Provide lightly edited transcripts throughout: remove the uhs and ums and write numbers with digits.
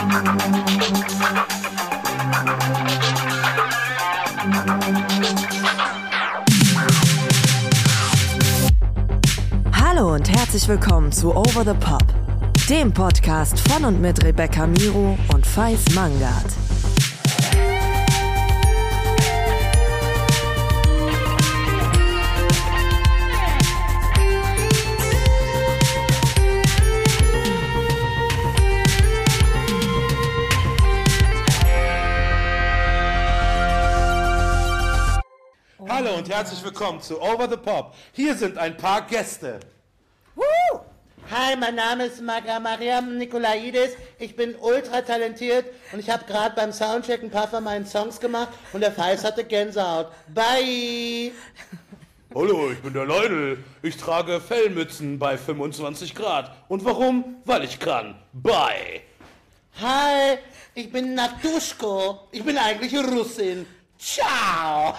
Hallo und herzlich willkommen zu Over the Pop, dem Podcast von und mit Rebecca Miro und Faiz Mangard. Hallo und herzlich willkommen zu Over the Pop. Hier sind ein paar Gäste. Hi, mein Name ist Mariam Nikolaidis. Ich bin ultra talentiert und ich habe gerade beim Soundcheck ein paar von meinen Songs gemacht und der Faiz hatte Gänsehaut. Bye! Hallo, ich bin der Leudel. Ich trage Fellmützen bei 25 Grad. Und warum? Weil ich kann. Bye! Hi, ich bin Natuschko. Ich bin eigentlich Russin. Ciao!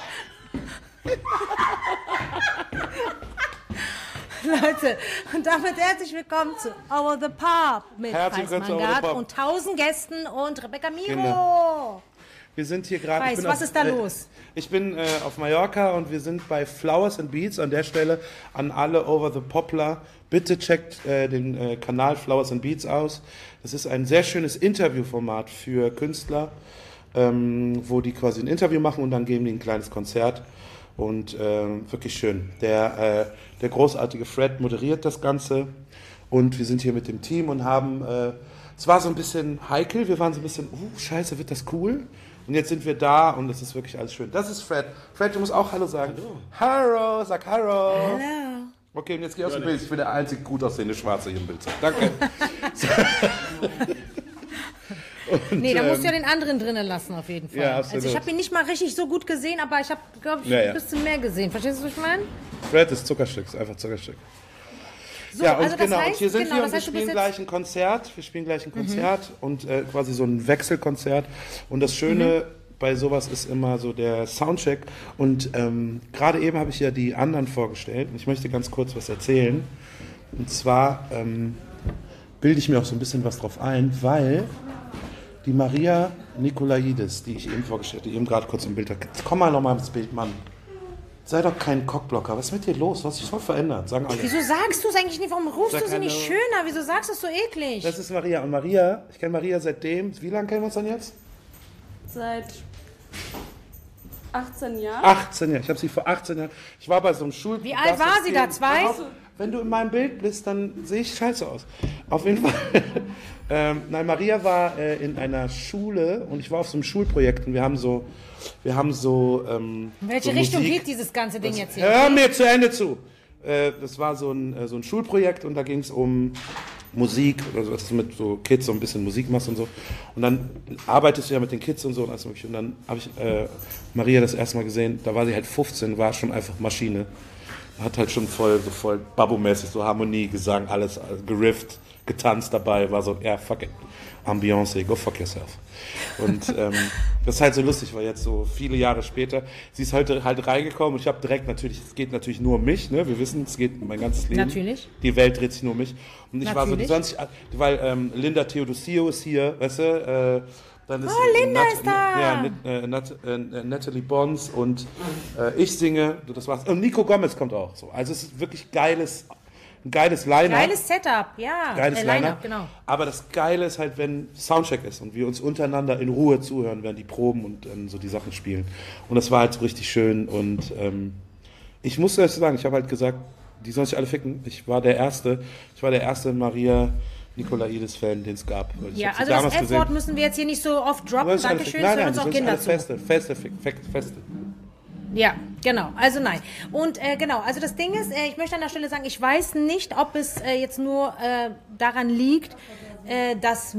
Leute, und damit herzlich willkommen zu Over the Pop mit Herzlich Faiz willkommen zu Over the Mangard Pop. und 1000 Gästen und Rebecca Miro. Genau. Wir sind hier gerade... Faiz, was ist da los? Ich bin auf Mallorca und wir sind bei Flowers and Beats. An der Stelle an alle Over the Popler. Bitte checkt den Kanal Flowers and Beats aus. Das ist ein sehr schönes Interviewformat für Künstler, wo die quasi ein Interview machen und dann geben die ein kleines Konzert. Und wirklich schön. Der großartige Fred moderiert das Ganze und wir sind hier mit dem Team und haben, es war so ein bisschen heikel, wir waren so ein bisschen, scheiße, wird das cool? Und jetzt sind wir da und es ist wirklich alles schön. Das ist Fred. Fred, du musst auch Hallo sagen. Hallo, sag Hallo. Hallo. Okay, und jetzt geh aus dem Bild. Ich bin der einzig gut aussehende Schwarze hier im Bild. Danke. Und, Nee, da musst du ja den anderen drinnen lassen, auf jeden Fall. Ja, absolut. Also ich habe ihn nicht mal richtig so gut gesehen, aber ich habe, glaube ich, ein bisschen mehr gesehen. Verstehst du, was ich meine? Fred ist Zuckerstück, ist einfach Zuckerstück. So, Ja, und also das genau, heißt, und hier sind wir und wir du spielen bist gleich ein Konzert. Wir spielen gleich ein Konzert und quasi so ein Wechselkonzert. Und das Schöne bei sowas ist immer so der Soundcheck. Und gerade eben habe ich ja die anderen vorgestellt. Und ich möchte ganz kurz was erzählen. Und zwar bilde ich mir auch so ein bisschen was drauf ein, weil die Maria Nikolaidis, die ich eben vorgestellt habe, die eben gerade kurz im Bild hat. Komm mal nochmal ins Bild, Mann. Sei doch kein Cockblocker. Was ist mit dir los? Du hast dich voll verändert, sagen alle. Wieso sagst du es eigentlich nicht? Warum rufst Sag du sie nicht keine- schöner? Wieso sagst du es so eklig? Das ist Maria. Und Maria, ich kenne Maria seitdem, wie lange kennen wir uns dann jetzt? Seit 18 Jahren. 18 Jahre. Ich habe sie vor 18 Jahren. Ich war bei so einem Schul... Wie alt war sie da? 2? Wenn du in meinem Bild bist, dann sehe ich scheiße aus. Auf jeden Fall. Nein, Maria war in einer Schule und ich war auf so einem Schulprojekt und wir haben so In welche so Richtung Musik. geht dieses ganze Ding jetzt hier? Hör mir zu Ende zu. Das war so ein Schulprojekt und da ging es um Musik, also dass du mit so Kids so ein bisschen Musik machst und so. Und dann arbeitest du ja mit den Kids und so und alles mögliche. Und dann habe ich Maria das erste Mal gesehen, da war sie halt 15, war schon einfach Maschine. Hat halt schon voll Babbo-mäßig, so Harmonie, Gesang, alles gerifft, getanzt dabei, war so, ja, fuck it. Ambiance, go fuck yourself. Und das ist halt so lustig, weil jetzt so viele Jahre später, sie ist heute halt reingekommen und ich habe direkt es geht natürlich nur um mich, ne? Wir wissen, es geht um mein ganzes Leben. Natürlich. Die Welt dreht sich nur um mich. Und ich Natürlich. war so 20, weil Linda Theodosio ist hier, weißt du, dann ist Linda ist da! Ja, Natalie Bonds und ich singe, das war's. Und Nico Gomez kommt auch. So. Also es ist wirklich ein geiles Line-Up. Geiles Setup, ja. Geiles Line-Up, genau. Aber das Geile ist halt, wenn Soundcheck ist und wir uns untereinander in Ruhe zuhören, während die proben und so die Sachen spielen. Und das war halt so richtig schön. Und ich muss das sagen, ich habe halt gesagt, die sollen sich alle ficken. Ich war der erste Maria Nikolaidis-Fan, den es gab. Ich Ja, hab sie also damals das F-Wort müssen wir jetzt hier nicht so oft droppen. gesehen. Dankeschön, Nein, es hören uns auch die Kinder sind zu. alle Feste. Ja, genau. Also nein. Und genau, also das Ding ist, ich möchte an der Stelle sagen, ich weiß nicht, ob es jetzt nur daran liegt, dass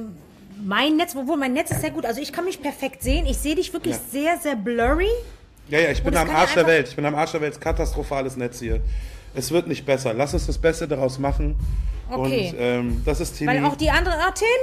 mein Netz, obwohl mein Netz ist sehr gut, also ich kann mich perfekt sehen. Ich sehe dich wirklich sehr, sehr blurry. Ja, ich bin Und es am kann ja Arsch der einfach- Welt. Ich bin am Arsch der Welt. Es ist katastrophales Netz hier. Es wird nicht besser. Lass uns das Beste daraus machen. Okay. Und das ist Timmy. Weil auch die anderen,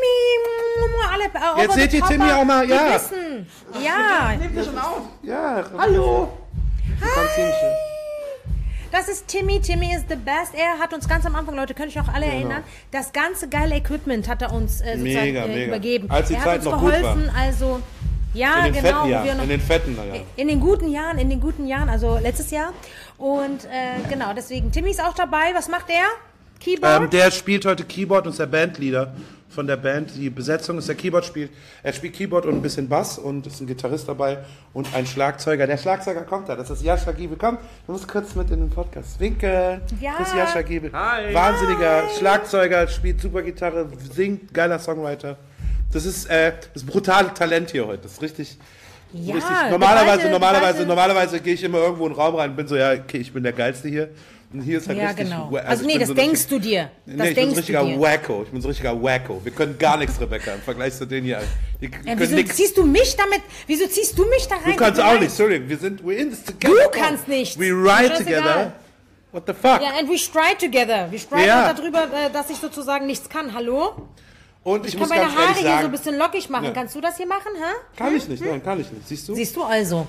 Timmy, alle, Jetzt seht ihr Timmy auch mal, ja. Die wissen, ja. Ja, Hallo! du kannst ihn nicht. Das ist Timmy. Timmy is the best. Er hat uns ganz am Anfang, Leute, könnt ihr euch auch alle erinnern, das ganze geile Equipment hat er uns sozusagen Mega. übergeben. Als die er Zeit hat uns noch gut geholfen, war. also ja, In den genau. fetten Jahren. Wir noch, In den fetten Jahren. in den guten Jahren, also letztes Jahr. Und genau, deswegen, Timmy ist auch dabei. Was macht er? Keyboard? Der spielt heute Keyboard und ist der Bandleader von der Band. Die Besetzung ist, der Keyboard spielt. Er spielt Keyboard und ein bisschen Bass und ist ein Gitarrist dabei und ein Schlagzeuger. Der Schlagzeuger kommt da, das ist Jascha Giebel. Komm, du musst kurz mit in den Podcast winkeln. Ja. Das ist Jascha Giebel. Hi. Wahnsinniger Schlagzeuger, spielt super Gitarre, singt, geiler Songwriter. Das ist das brutale Talent hier heute. Das ist richtig. Ja, richtig. Normalerweise Normalerweise gehe ich immer irgendwo in den Raum rein und bin so, ja, okay, ich bin der Geilste hier. Und hier ist halt Ja, richtig. genau. Also Also ich nee, bin das so denkst du dir. Das Nee, ich bin so ein denkst du richtiger dir. Wacko. Ich bin so ein richtiger Wacko. Wir können gar nichts, Rebecca, im Vergleich zu denen hier. Die können Wieso nix. ziehst du mich damit? Wieso ziehst du mich da rein? Du kannst Tut mir auch leid. nicht, Entschuldigung. We're in this together. Du kannst nicht. We ride Scheißegal. together. What the fuck? Ja, and we stride together. Wir streiten Ja. darüber, dass ich sozusagen nichts kann. Hallo? Und ich Ich muss kann meine ganz ehrlich Haare hier so ein sagen, bisschen lockig machen. Ja. Kannst du das hier machen, hä? kann ich nicht, nein, kann ich nicht. Siehst du? Siehst du also.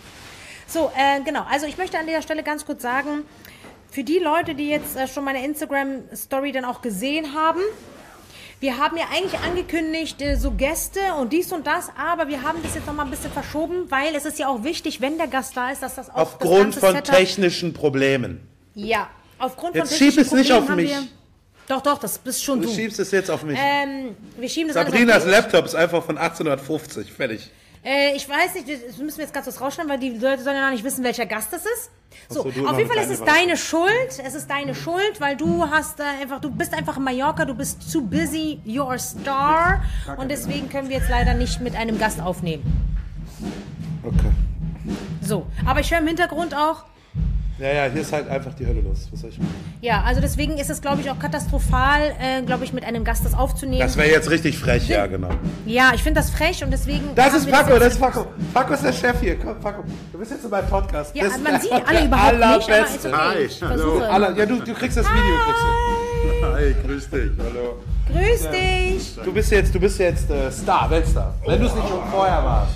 So, genau. Also ich möchte an dieser Stelle ganz kurz sagen, für die Leute, die jetzt schon meine Instagram-Story dann auch gesehen haben, wir haben ja eigentlich angekündigt, so Gäste und dies und das, aber wir haben das jetzt nochmal ein bisschen verschoben, weil es ist ja auch wichtig, wenn der Gast da ist, dass das auch Aufgrund das ganze von Setup, technischen Problemen. Ja, aufgrund Jetzt von schieb technischen es nicht auf Problemen haben mich. Doch, das bist schon Du du. schiebst es jetzt auf mich. Wir schieben das alles Sabrinas auf dich. Laptop ist einfach von 1850. Fertig. Ich weiß nicht, das müssen wir jetzt ganz kurz rausschneiden, weil die Leute sollen ja noch nicht wissen, welcher Gast das ist. So, Ach so, du auf jeden noch Fall ist es keine deine Schuld. Es ist deine Schuld, weil du hast du bist einfach in Mallorca, du bist zu busy, you're a star. Und deswegen können wir jetzt leider nicht mit einem Gast aufnehmen. Okay. So, aber ich höre im Hintergrund auch, Ja, hier ist halt einfach die Hölle los. Was soll ich machen? ja, also deswegen ist es, glaube ich, auch katastrophal, glaube ich, mit einem Gast das aufzunehmen. Das wäre jetzt richtig frech, ja, genau. Ja, ich finde das frech und deswegen... Das haben ist wir Paco, jetzt- das ist Paco. Paco ist der Chef hier. Komm, Paco. Du bist jetzt in meinem Podcast. Ja, Das ist man sieht der alle überhaupt nicht, aber ist allerbeste. okay. Hi, Ich hallo. versuche. Ja, du kriegst das Video. Hi, grüß dich. Hallo. Grüß dich. Du bist jetzt Star, Weltstar. Wenn du es nicht schon vorher warst.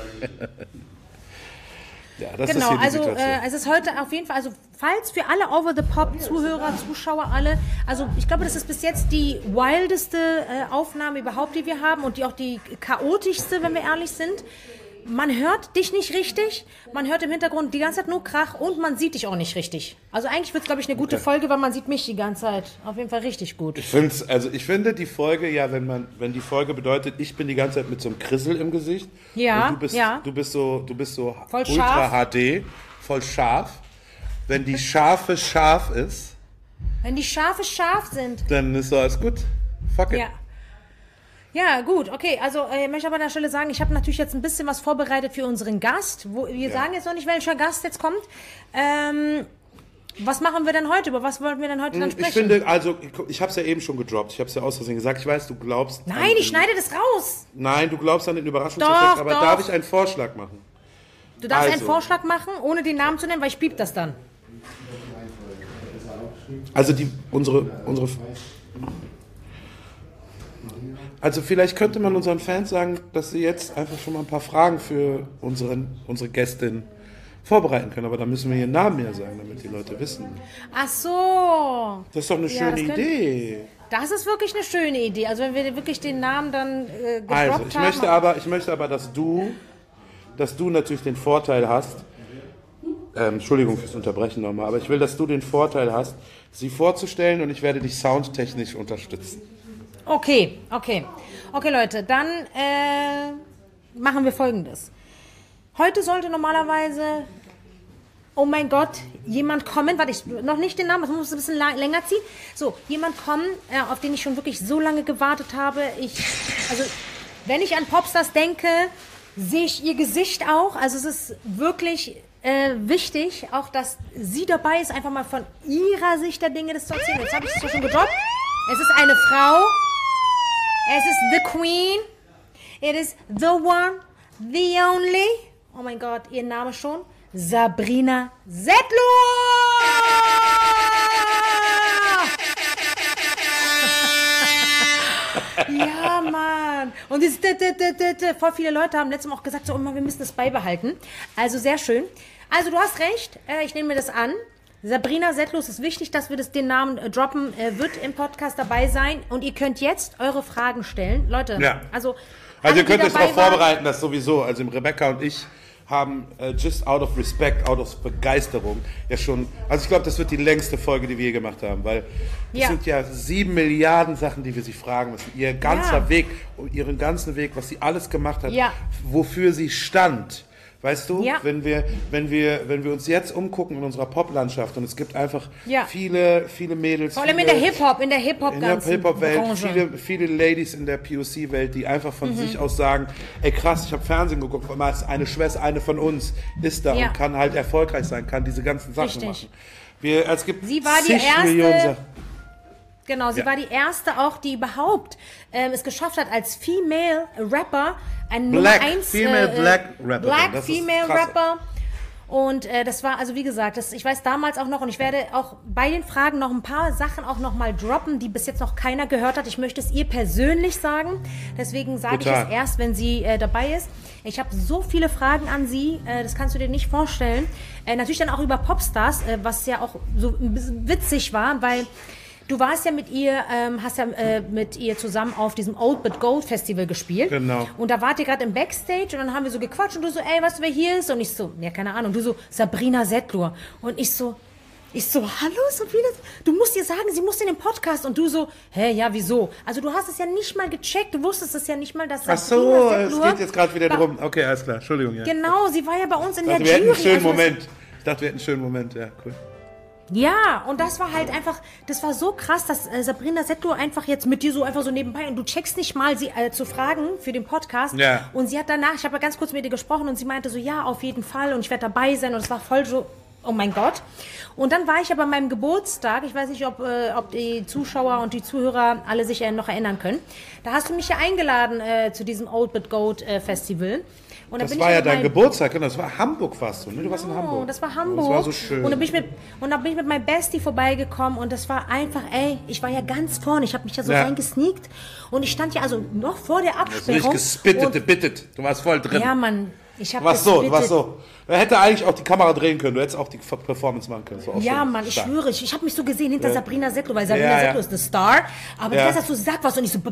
Ja, das Genau, ist hier die also Situation. es ist heute auf jeden Fall, also falls für alle Over-the-Pop-Zuhörer, Zuschauer alle, also ich glaube, das ist bis jetzt die wildeste Aufnahme überhaupt, die wir haben und die auch die chaotischste, wenn wir ehrlich sind. Man hört dich nicht richtig, man hört im Hintergrund die ganze Zeit nur Krach und man sieht dich auch nicht richtig. Also eigentlich wird es, glaube ich, eine gute Folge, weil man sieht mich die ganze Zeit auf jeden Fall richtig gut. Ich finde die Folge, ja, wenn die Folge bedeutet, ich bin die ganze Zeit mit so einem Krissel im Gesicht. Ja, und du bist so Voll ultra scharf. HD, voll scharf. Wenn die Schafe scharf ist, Wenn die Schafe scharf sind. dann ist so alles gut. Fuck it. Ja. Ja, gut, okay. Also ich möchte aber an der Stelle sagen, ich habe natürlich jetzt ein bisschen was vorbereitet für unseren Gast. Wir sagen jetzt noch nicht, welcher Gast jetzt kommt. Was machen wir denn heute? Über was wollten wir denn heute dann sprechen? Ich finde, also, ich habe es ja eben schon gedroppt. Ich habe es ja aus Versehen gesagt. Ich weiß, du glaubst... Nein, ich schneide das raus. Nein, du glaubst an den Überraschungseffekt, Doch, aber doch. darf ich einen Vorschlag machen? Du darfst einen Also. Vorschlag machen, ohne den Namen zu nennen, weil ich piep das dann. Also Also vielleicht könnte man unseren Fans sagen, dass sie jetzt einfach schon mal ein paar Fragen für unsere Gästin vorbereiten können. Aber da müssen wir ihren Namen ja sagen, damit die Leute wissen. Ach so. Das ist doch eine Ja, schöne das könnte- Idee. Das ist wirklich eine schöne Idee. Also wenn wir wirklich den Namen dann gedroppt Also, ich möchte aber, dass du natürlich den Vorteil hast, Entschuldigung fürs Unterbrechen nochmal, aber ich will, dass du den Vorteil hast, sie vorzustellen und ich werde dich soundtechnisch unterstützen. Okay, Leute, dann machen wir Folgendes. Heute sollte normalerweise, oh mein Gott, jemand kommen, warte, ich noch nicht den Namen, das muss ein bisschen länger ziehen. So, jemand kommen, auf den ich schon wirklich so lange gewartet habe. Also, wenn ich an Popstars denke, sehe ich ihr Gesicht auch. Also es ist wirklich wichtig, auch dass sie dabei ist, einfach mal von ihrer Sicht der Dinge das zu erzählen. Jetzt habe ich es schon gedroppt. Es ist eine Frau. Es ist the Queen. It is the one, the only. Oh mein Gott, ihr Name schon. Sabrina Settler! Ja, Mann. Und das, voll viele Leute haben letztes Mal auch gesagt, so, wir müssen das beibehalten. Also sehr schön. Also du hast recht, ich nehme mir das an. Sabrina Settler, es ist wichtig, dass wir den Namen droppen, wird im Podcast dabei sein. Und ihr könnt jetzt eure Fragen stellen. Leute, also ihr könnt euch darauf vorbereiten, dass sowieso, also Rebecca und ich haben just out of respect, out of Begeisterung ja schon, also ich glaube, das wird die längste Folge, die wir je gemacht haben, weil das sind ja 7 Milliarden Sachen, die wir sie fragen müssen. Ihr ganzer Weg, ihren ganzen Weg, was sie alles gemacht hat, wofür sie stand. Weißt du, wenn wir uns jetzt umgucken in unserer Pop-Landschaft und es gibt einfach viele Mädels. Vor allem in der Hip-Hop-Welt, viele Ladies in der POC-Welt, die einfach von sich aus sagen, ey krass, ich habe Fernsehen geguckt, eine Schwester, eine von uns ist da und kann halt erfolgreich sein, kann diese ganzen Sachen machen. Es gibt sie war die erste. Genau, sie war die erste auch, die überhaupt es geschafft hat, als Female Rapper ein Nummer 1 Black Female Rapper. Und das war, also wie gesagt, ich weiß damals auch noch, und ich werde auch bei den Fragen noch ein paar Sachen auch noch mal droppen, die bis jetzt noch keiner gehört hat. Ich möchte es ihr persönlich sagen, deswegen sage ich es erst, wenn sie dabei ist. Ich habe so viele Fragen an sie, das kannst du dir nicht vorstellen. Natürlich dann auch über Popstars, was ja auch so ein bisschen witzig war, weil du warst ja mit ihr, mit ihr zusammen auf diesem Old But Gold Festival gespielt. Genau. Und da wart ihr gerade im Backstage und dann haben wir so gequatscht und du so, ey, weißt du, wer hier ist? Und ich so, ja, keine Ahnung. Du so, Sabrina Settler. Und ich so, hallo Sabrina, du musst ihr sagen, sie muss in den Podcast. Und du so, hä, ja, wieso? Also du hast es ja nicht mal gecheckt, du wusstest es ja nicht mal, dass Sabrina Settler... es geht jetzt gerade wieder drum. Okay, alles klar, Entschuldigung. Ja. Genau, sie war ja bei uns in der Jury. Wir hatten einen schönen Moment, ja, cool. Ja, und das war halt einfach, das war so krass, dass Sabrina Settler einfach jetzt mit dir so einfach so nebenbei und du checkst nicht mal, sie zu fragen für den Podcast. Ja. Und sie hat danach, ich habe ja ganz kurz mit ihr gesprochen und sie meinte so, ja, auf jeden Fall und ich werde dabei sein und es war voll so, oh mein Gott. Und dann war ich aber an meinem Geburtstag, ich weiß nicht, ob die Zuschauer und die Zuhörer alle sich noch erinnern können. Da hast du mich ja eingeladen zu diesem Old But Gold Festival. Und das war ja dein Geburtstag, genau. Das war Hamburg fast, ne? Du warst in Hamburg. Das war Hamburg. Das war so schön. Und dann bin ich mit meinem Bestie vorbeigekommen und das war einfach, ich war ja ganz vorne. Ich habe mich ja so reingesneakt und ich stand ja also noch vor der Absperrung. Du hast nicht gebittet. Du warst voll drin. Ja, Mann. Ich habe du warst so. Da hätte eigentlich auch die Kamera drehen können. Du hättest auch die Performance machen können. Ja, Mann, ich schwöre. Ich habe mich so gesehen hinter Sabrina Settler, weil Sabrina Settler ist eine Star. Aber ich weiß, dass du sagst was und ich so...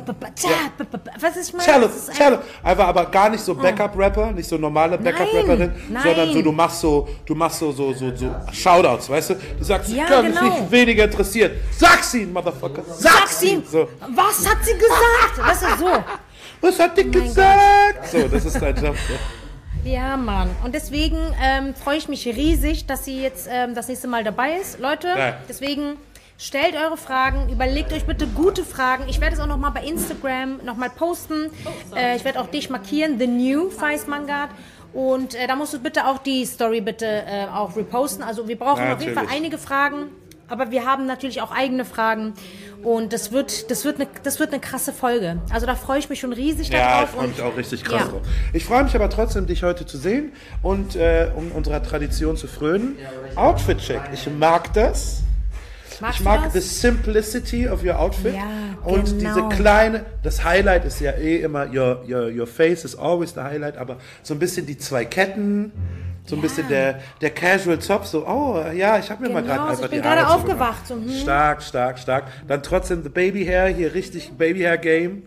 Was ist, ich meine? Cello. Einfach aber gar nicht so Backup-Rapper, nicht so normale Backup-Rapperin, sondern so, du machst so Shoutouts, weißt du? Du sagst, ich kann mich nicht weniger interessiert. Sag's ihn, Motherfucker. Sag's ihn. So. Was hat sie gesagt? Weißt du, so. Was hat die gesagt? So, das ist dein Job. Ja, Mann. Und deswegen freue ich mich riesig, dass sie jetzt das nächste Mal dabei ist. Leute, deswegen stellt eure Fragen, überlegt euch bitte gute Fragen. Ich werde es auch nochmal bei Instagram nochmal posten. Ich werde auch dich markieren, The New Faiz Mangad. Und da musst du bitte auch die Story auch reposten. Also wir brauchen auf jeden Fall einige Fragen. Aber wir haben natürlich auch eigene Fragen und das wird eine krasse Folge. Also da freue ich mich schon riesig darauf. Ja, ich freue mich auch richtig krass drauf. Ich freue mich aber trotzdem, dich heute zu sehen und um unserer Tradition zu frönen. Outfit-Check. Ich mag das. Ich mag the simplicity of your outfit. Ja, und diese kleine, das Highlight ist ja immer, your face is always the highlight, aber so ein bisschen die 2 Ketten. So ein bisschen der Casual Zopf, so, oh ja, ich habe mir mal gerade einfach die Haare gerade aufgewacht. So, Stark. Dann trotzdem the Baby Hair, hier richtig Baby Hair Game.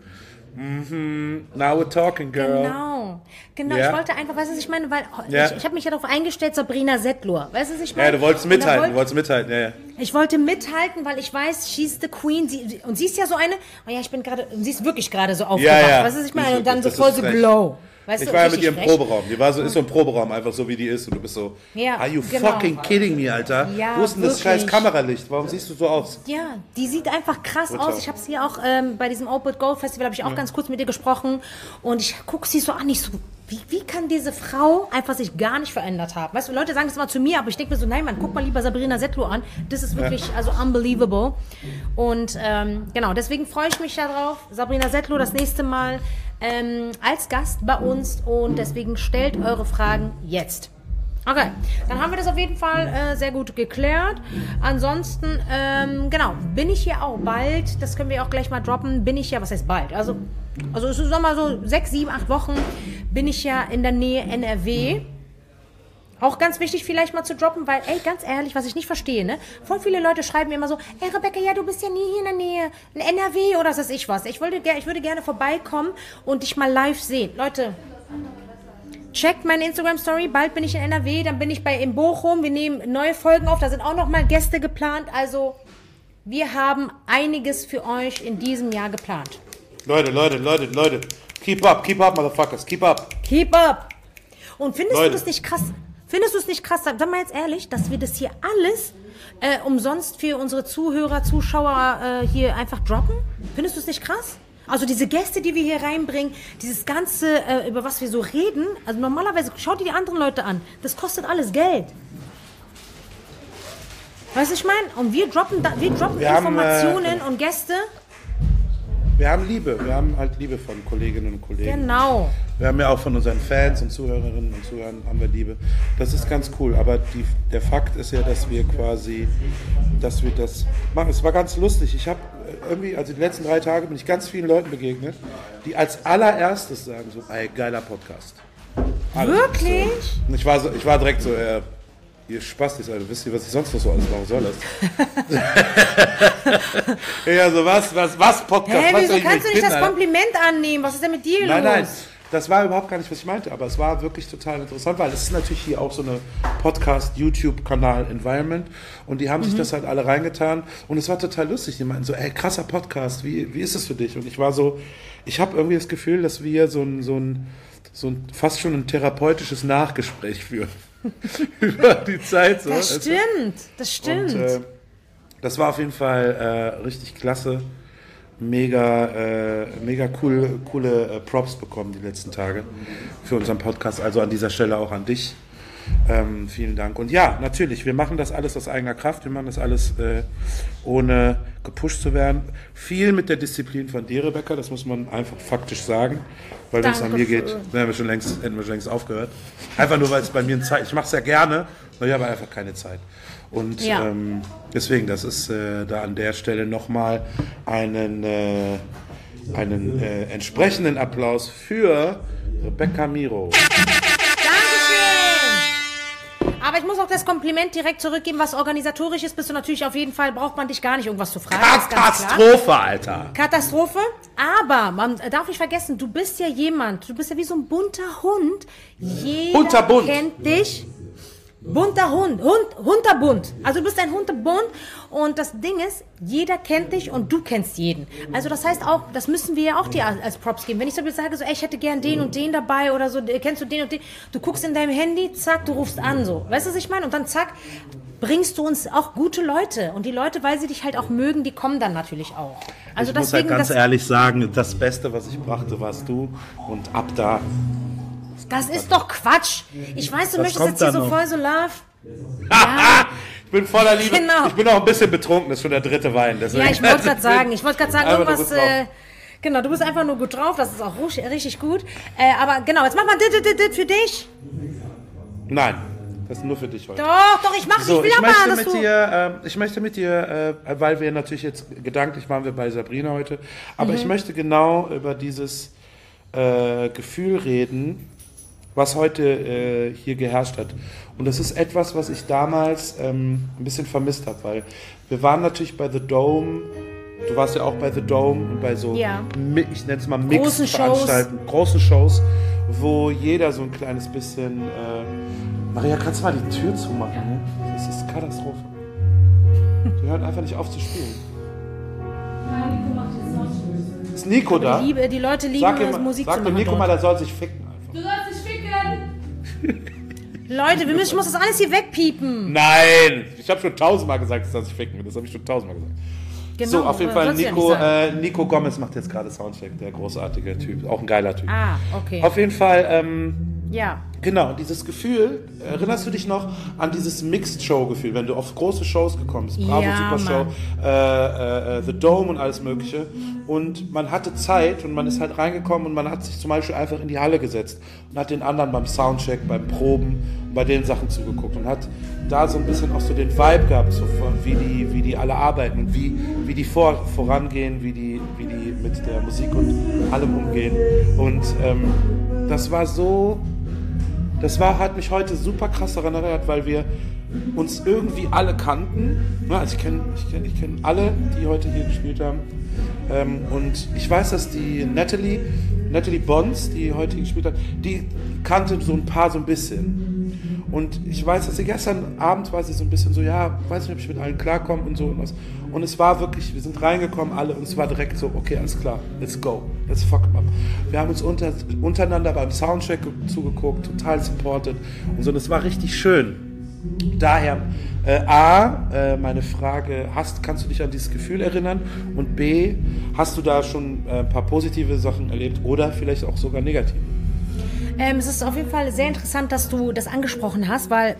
Now we're talking, girl. Genau. Ich wollte einfach, weißt du, was ich meine, weil ich habe mich ja darauf eingestellt, Sabrina Settler. Weißt du, was ich meine? Ja, du wolltest mithalten, ja. Ich wollte mithalten, weil ich weiß, she's the queen. Und sie ist ja so eine, sie ist wirklich gerade so aufgewacht. Ja. Weißt du, was ich meine? Und dann so voll so glow. Weißt ich war ja mit ihr im Proberaum. Die ist so im Proberaum, einfach so wie die ist. Und du bist so, are you fucking kidding me, Alter? Ja, wo ist denn das scheiß Kameralicht? Warum siehst du so aus? Ja, die sieht einfach krass aus. Ich habe sie auch bei diesem Old But Gold Festival, habe ich auch ganz kurz mit ihr gesprochen. Und ich gucke sie so an, ich so, wie kann diese Frau einfach sich gar nicht verändert haben? Weißt du, Leute sagen das immer zu mir, aber ich denke mir so, nein, Mann, guck mal lieber Sabrina Settler an. Das ist wirklich, also unbelievable. Und genau, deswegen freue ich mich darauf. Sabrina Settler das nächste Mal als Gast bei uns und deswegen stellt eure Fragen jetzt. Okay, dann haben wir das auf jeden Fall sehr gut geklärt. Ansonsten, genau, bin ich hier auch bald, das können wir auch gleich mal droppen, bin ich ja, was heißt bald? Also es ist nochmal so 6, 7, 8 Wochen bin ich ja in der Nähe NRW. Auch ganz wichtig vielleicht mal zu droppen, weil, ey, ganz ehrlich, was ich nicht verstehe, ne? Voll viele Leute schreiben mir immer so, ey Rebecca, ja, du bist ja nie hier in der Nähe, in NRW oder was weiß ich was. Ich würde gerne vorbeikommen und dich mal live sehen. Leute, checkt meine Instagram-Story, bald bin ich in NRW, dann bin ich in Bochum, wir nehmen neue Folgen auf, da sind auch nochmal Gäste geplant, also wir haben einiges für euch in diesem Jahr geplant. Leute, keep up, motherfuckers, keep up. Keep up. Und findest du das nicht krass? Findest du es nicht krass, sag mal jetzt ehrlich, dass wir das hier alles umsonst für unsere Zuhörer, Zuschauer hier einfach droppen? Findest du es nicht krass? Also diese Gäste, die wir hier reinbringen, dieses Ganze, über was wir so reden, also normalerweise, schaut dir die anderen Leute an, das kostet alles Geld. Weißt du, ich meine? Und wir droppen Informationen und Gäste. Wir haben halt Liebe von Kolleginnen und Kollegen. Genau. Wir haben ja auch von unseren Fans und Zuhörerinnen und Zuhörern haben wir Liebe. Das ist ganz cool, aber der Fakt ist ja, dass wir das machen. Es war ganz lustig. Ich habe irgendwie, also die letzten 3 Tage bin ich ganz vielen Leuten begegnet, die als allererstes sagen so, ey, geiler Podcast. Wirklich? So. Und ich war direkt so, ihr Spastis, Alter, wisst ihr, was ich sonst noch so alles machen soll? Ja, so was Podcast? Hä, wieso was kannst du nicht das Alter? Kompliment annehmen? Was ist denn mit dir los? Nein, das war überhaupt gar nicht, was ich meinte, aber es war wirklich total interessant, weil es ist natürlich hier auch so eine Podcast-YouTube-Kanal-Environment und die haben sich das halt alle reingetan und es war total lustig. Die meinten so, ey, krasser Podcast, wie ist es für dich? Und ich war so, ich habe irgendwie das Gefühl, dass wir so ein fast schon ein therapeutisches Nachgespräch führen. Über die Zeit. So. Das stimmt. Und, das war auf jeden Fall richtig klasse. Mega coole Props bekommen die letzten Tage für unseren Podcast. Also an dieser Stelle auch an dich. Vielen Dank. Und ja, natürlich, wir machen das alles aus eigener Kraft. Wir machen das alles ohne gepusht zu werden. Viel mit der Disziplin von dir, Rebecca, das muss man einfach faktisch sagen. Weil wenn es an mir geht, hätten wir schon längst aufgehört. Einfach nur, weil es bei mir Zeit, ich mache es ja gerne, aber ich habe einfach keine Zeit. Und deswegen, das ist da an der Stelle nochmal einen entsprechenden Applaus für Rebecca Miro. Aber ich muss auch das Kompliment direkt zurückgeben, was organisatorisch ist, bist du natürlich auf jeden Fall, braucht man dich gar nicht irgendwas zu fragen. Katastrophe, Alter. Katastrophe, aber man darf nicht vergessen, du bist ja wie so ein bunter Hund. Jeder kennt dich. Bunter Hund, Hunterbunt. Also du bist ein Hunterbunt und das Ding ist, jeder kennt dich und du kennst jeden. Also das heißt auch, das müssen wir ja auch dir als Props geben. Wenn ich so sage, so, ey, ich hätte gern den und den dabei oder so, kennst du den und den? Du guckst in deinem Handy, zack, du rufst an, so. Weißt du, was ich meine? Und dann zack, bringst du uns auch gute Leute. Und die Leute, weil sie dich halt auch mögen, die kommen dann natürlich auch. Also ich muss halt ganz ehrlich sagen, das Beste, was ich brachte, warst du und ab da. Das ist doch Quatsch. Ich weiß, du möchtest jetzt hier so voll so Love. Ja. Ich bin voller Liebe. Genau. Ich bin auch ein bisschen betrunken. Das ist schon der 3. Wein. Deswegen. Ja, ich wollte gerade sagen, irgendwas. Genau, du bist einfach nur gut drauf. Das ist auch richtig gut. Aber genau, jetzt mach mal dit für dich. Nein, das ist nur für dich heute. Doch, ich mach's. So, ich möchte mit dir, weil wir natürlich jetzt gedanklich waren wir bei Sabrina heute, aber ich möchte genau über dieses Gefühl reden, was heute hier geherrscht hat. Und das ist etwas, was ich damals ein bisschen vermisst habe, weil wir waren natürlich bei The Dome, du warst ja auch bei The Dome und bei so, ich nenne es mal Mix-Veranstalten, großen Shows, wo jeder so ein kleines bisschen, Maria, kannst du mal die Tür zumachen? Ne? Das ist Katastrophe. Die hören einfach nicht auf zu spielen. Ist Nico da? Die Leute lieben Musik zu machen. Sag dem Nico mal, der soll sich ficken. Du sollst dich ficken! Leute, ich muss das alles hier wegpiepen. Nein! Ich habe schon 1000-mal gesagt, dass ich ficken will. Das habe ich schon 1000-mal gesagt. Genau, so, auf jeden Fall, Nico Gomez macht jetzt gerade Soundcheck, der großartige Typ. Auch ein geiler Typ. Ah, okay. Auf jeden Fall, ja. Genau, dieses Gefühl, erinnerst du dich noch an dieses Mixed-Show-Gefühl, wenn du auf große Shows gekommen bist, Bravo Super Show, The Dome und alles mögliche und man hatte Zeit und man ist halt reingekommen und man hat sich zum Beispiel einfach in die Halle gesetzt und hat den anderen beim Soundcheck, beim Proben, bei den Sachen zugeguckt und hat da so ein bisschen auch so den Vibe gehabt, so von, wie die alle arbeiten und wie die vorangehen, wie die mit der Musik und allem umgehen und das war so hat mich heute super krass daran erinnert, weil wir uns irgendwie alle kannten. Ja, also ich kenn alle, die heute hier gespielt haben. Und ich weiß, dass die Natalie Bonds, die heute hier gespielt hat, die kannte so ein paar so ein bisschen. Und ich weiß, dass sie gestern Abend war sie so ein bisschen so, ja, weiß nicht, ob ich mit allen klarkomme und so und was. Und es war wirklich, wir sind reingekommen alle und es war direkt so, okay, alles klar, let's go, let's fuck up. Wir haben uns untereinander beim Soundcheck zugeguckt, total supported und so, und es war richtig schön. Daher, meine Frage, kannst du dich an dieses Gefühl erinnern? Und B, hast du da schon ein paar positive Sachen erlebt oder vielleicht auch sogar negative? Es ist auf jeden Fall sehr interessant, dass du das angesprochen hast, weil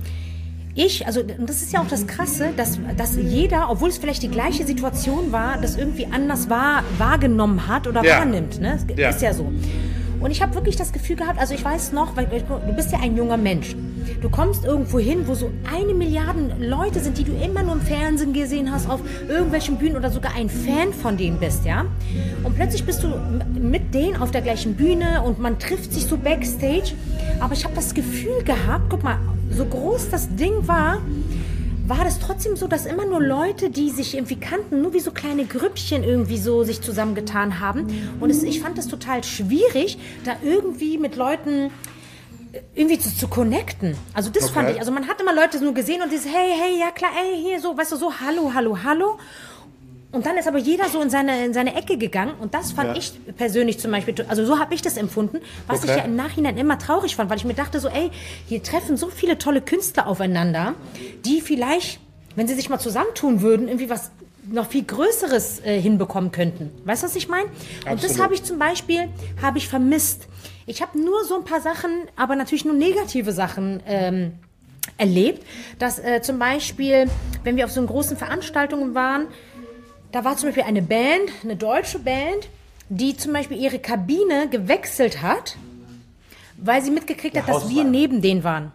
und das ist ja auch das Krasse, dass jeder, obwohl es vielleicht die gleiche Situation war, das irgendwie anders wahrgenommen hat oder wahrnimmt. Ne? Das ist ja so. Und ich habe wirklich das Gefühl gehabt, also ich weiß noch, weil du bist ja ein junger Mensch. Du kommst irgendwo hin, wo so 1 Milliarde Leute sind, die du immer nur im Fernsehen gesehen hast, auf irgendwelchen Bühnen oder sogar ein Fan von denen bist, ja? Und plötzlich bist du mit denen auf der gleichen Bühne und man trifft sich so backstage. Aber ich habe das Gefühl gehabt, guck mal, so groß das Ding war das trotzdem so, dass immer nur Leute, die sich irgendwie kannten, nur wie so kleine Grüppchen irgendwie so sich zusammengetan haben. Und ich fand das total schwierig, da irgendwie mit Leuten irgendwie zu connecten. Also das fand ich, also man hat immer Leute nur gesehen und dieses hey, ja klar, ey, hier so, weißt du, so hallo. Und dann ist aber jeder so in seine Ecke gegangen und das fand ich persönlich zum Beispiel, also so habe ich das empfunden, was ich ja im Nachhinein immer traurig fand, weil ich mir dachte so, ey, hier treffen so viele tolle Künstler aufeinander, die vielleicht, wenn sie sich mal zusammentun würden, irgendwie was noch viel Größeres hinbekommen könnten. Weißt du, was ich meine? Und das habe ich zum Beispiel vermisst. Ich habe nur so ein paar Sachen, aber natürlich nur negative Sachen erlebt, dass zum Beispiel, wenn wir auf so großen Veranstaltungen waren, da war zum Beispiel eine Band, eine deutsche Band, die zum Beispiel ihre Kabine gewechselt hat, weil sie mitgekriegt hat, dass wir neben denen waren.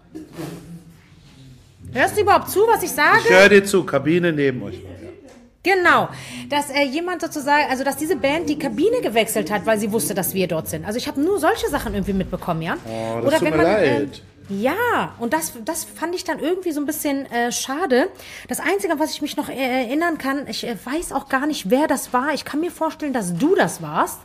Hörst du überhaupt zu, was ich sage? Ich höre dir zu, Kabine neben euch. Genau, dass jemand sozusagen, also dass diese Band die Kabine gewechselt hat, weil sie wusste, dass wir dort sind. Also ich habe nur solche Sachen irgendwie mitbekommen, ja. Oh, das tut mir leid. Ja, und das fand ich dann irgendwie so ein bisschen schade. Das Einzige, was ich mich noch erinnern kann, ich weiß auch gar nicht, wer das war. Ich kann mir vorstellen, dass du das warst.